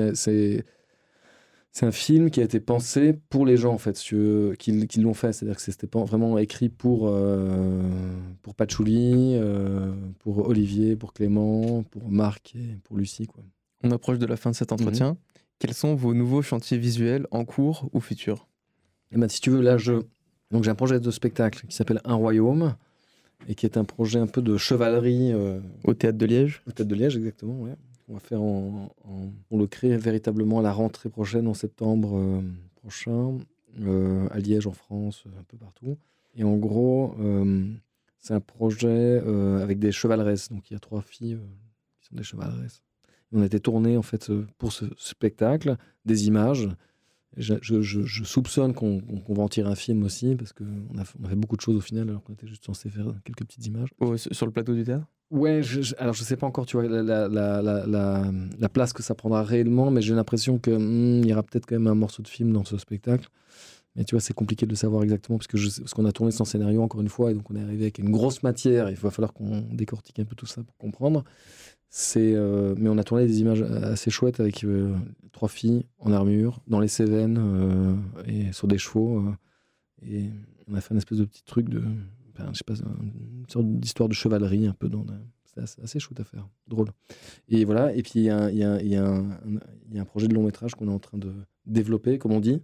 c'est un film qui a été pensé pour les gens, en fait, qui l'ont fait. C'est-à-dire que c'était pas vraiment écrit pour Patchouli, pour Olivier, pour Clément, pour Marc et pour Lucie, quoi. On approche de la fin de cet entretien. Quels sont vos nouveaux chantiers visuels en cours ou futurs ? Si tu veux, là, j'ai un projet de spectacle qui s'appelle Un Royaume, et qui est un projet un peu de chevalerie. Au Théâtre de Liège ? Au Théâtre de Liège, exactement, ouais. On va faire on le crée véritablement à la rentrée prochaine, en septembre prochain, à Liège, en France, un peu partout. Et en gros, c'est un projet avec des chevaleresses. Donc il y a 3 filles qui sont des chevaleresses. On a été tourné en fait pour ce spectacle des images. Je soupçonne qu'on va en tirer un film aussi, parce qu'on a fait beaucoup de choses au final, alors qu'on était juste censé faire quelques petites images. Sur le plateau du théâtre ? Ouais, alors je sais pas encore, tu vois, la place que ça prendra réellement, mais j'ai l'impression que il y aura peut-être quand même un morceau de film dans ce spectacle. Mais tu vois, c'est compliqué de le savoir exactement, parce qu'on a tourné sans scénario encore une fois, et donc on est arrivé avec une grosse matière. Il va falloir qu'on décortique un peu tout ça pour comprendre. Mais on a tourné des images assez chouettes avec 3 filles en armure, dans les Cévennes, et sur des chevaux. Et on a fait une espèce de petit truc je sais pas, une sorte d'histoire de chevalerie un peu. c'était assez chouette à faire, drôle. Et voilà, et puis il y a un projet de long métrage qu'on est en train de développer, comme on dit,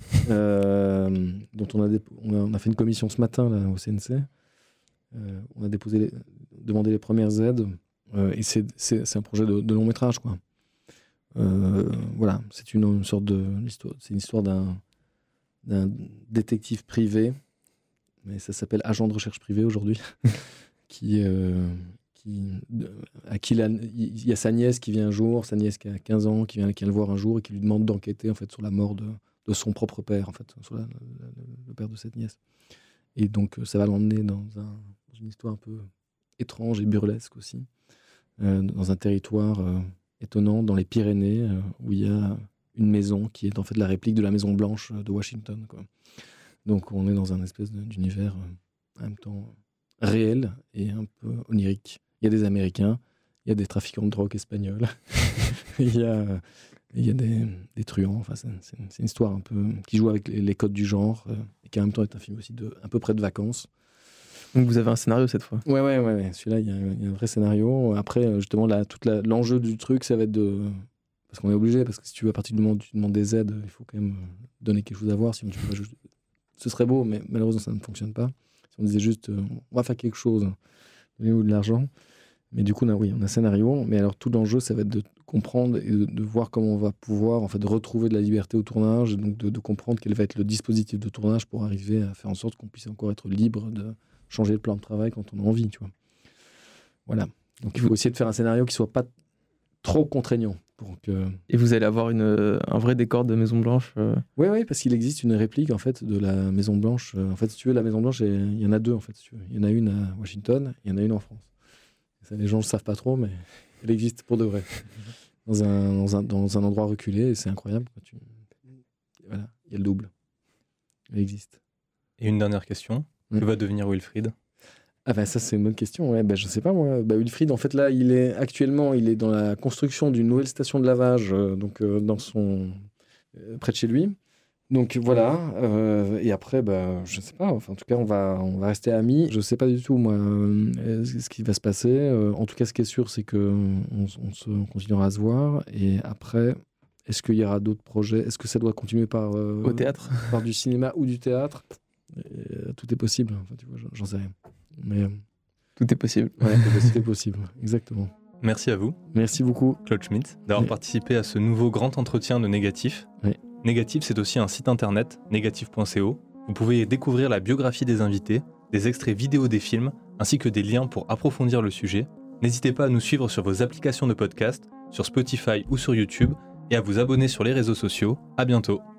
dont on a fait une commission ce matin là, au CNC. On a demandé les premières aides, et c'est un projet de long métrage, quoi. Voilà, c'est une sorte de histoire. C'est une histoire d'un détective privé, mais ça s'appelle agent de recherche privé aujourd'hui, il y a sa nièce qui vient un jour, sa nièce qui a 15 ans, qui vient le voir un jour et qui lui demande d'enquêter en fait sur la mort de son propre père, en fait, sur le père de cette nièce. Et donc ça va l'emmener dans une histoire un peu étrange et burlesque aussi, dans un territoire étonnant, dans les Pyrénées, où il y a une maison qui est en fait la réplique de la Maison Blanche de Washington, quoi. Donc on est dans un espèce d'univers en même temps réel et un peu onirique. Il y a des Américains, il y a des trafiquants de drogue espagnols, il y a des truands. Enfin, c'est une histoire un peu qui joue avec les codes du genre, et qui en même temps est un film aussi à peu près de vacances. Donc vous avez un scénario cette fois. Ouais. Celui-là, il y a un vrai scénario. Après, justement, l'enjeu du truc, ça va être parce qu'on est obligé, parce que si tu veux, à partir du moment où tu demandes des aides, il faut quand même donner quelque chose à voir. Sinon, tu peux pas juste... Ce serait beau, mais malheureusement, ça ne fonctionne pas. Si on disait juste, on va faire quelque chose, donnez-nous de l'argent. Mais du coup, on a un scénario. Mais alors, tout l'enjeu, ça va être de comprendre et de voir comment on va pouvoir en fait, retrouver de la liberté au tournage. Et donc, de comprendre quel va être le dispositif de tournage pour arriver à faire en sorte qu'on puisse encore être libre de changer le plan de travail quand on a envie, tu vois. Voilà. Donc, il faut essayer de faire un scénario qui soit pas trop contraignant. Et vous allez avoir un vrai décor de Maison Blanche Oui, parce qu'il existe une réplique en fait, de la Maison Blanche. En fait, si tu veux, la Maison Blanche, il y en a deux. En fait, si tu veux. Il y en a une à Washington, il y en a une en France. Ça, les gens ne le savent pas trop, mais elle existe pour de vrai. Dans un endroit reculé, et c'est incroyable. Voilà, il y a le double. Elle existe. Et une dernière question. Que va devenir Wilfried ? Ça c'est une bonne question. Ouais, je sais pas moi. Wilfried, en fait là, il est dans la construction d'une nouvelle station de lavage, près de chez lui. Donc voilà. Et après, je sais pas. Enfin, en tout cas, on va rester amis. Je sais pas du tout moi ce qui va se passer. En tout cas, ce qui est sûr, c'est que on continuera à se voir. Et après, est-ce qu'il y aura d'autres projets ? Est-ce que ça doit continuer au théâtre, par du cinéma ou du théâtre ? Tout est possible. Enfin, tu vois, j'en sais rien. Mais tout est possible. Ouais, tout est possible, exactement. Merci à vous. Merci beaucoup, Claude Schmitt, d'avoir participé à ce nouveau grand entretien de Négatif. Oui. Négatif, c'est aussi un site internet, négatif.co. Vous pouvez y découvrir la biographie des invités, des extraits vidéo des films, ainsi que des liens pour approfondir le sujet. N'hésitez pas à nous suivre sur vos applications de podcast, sur Spotify ou sur YouTube, et à vous abonner sur les réseaux sociaux. À bientôt.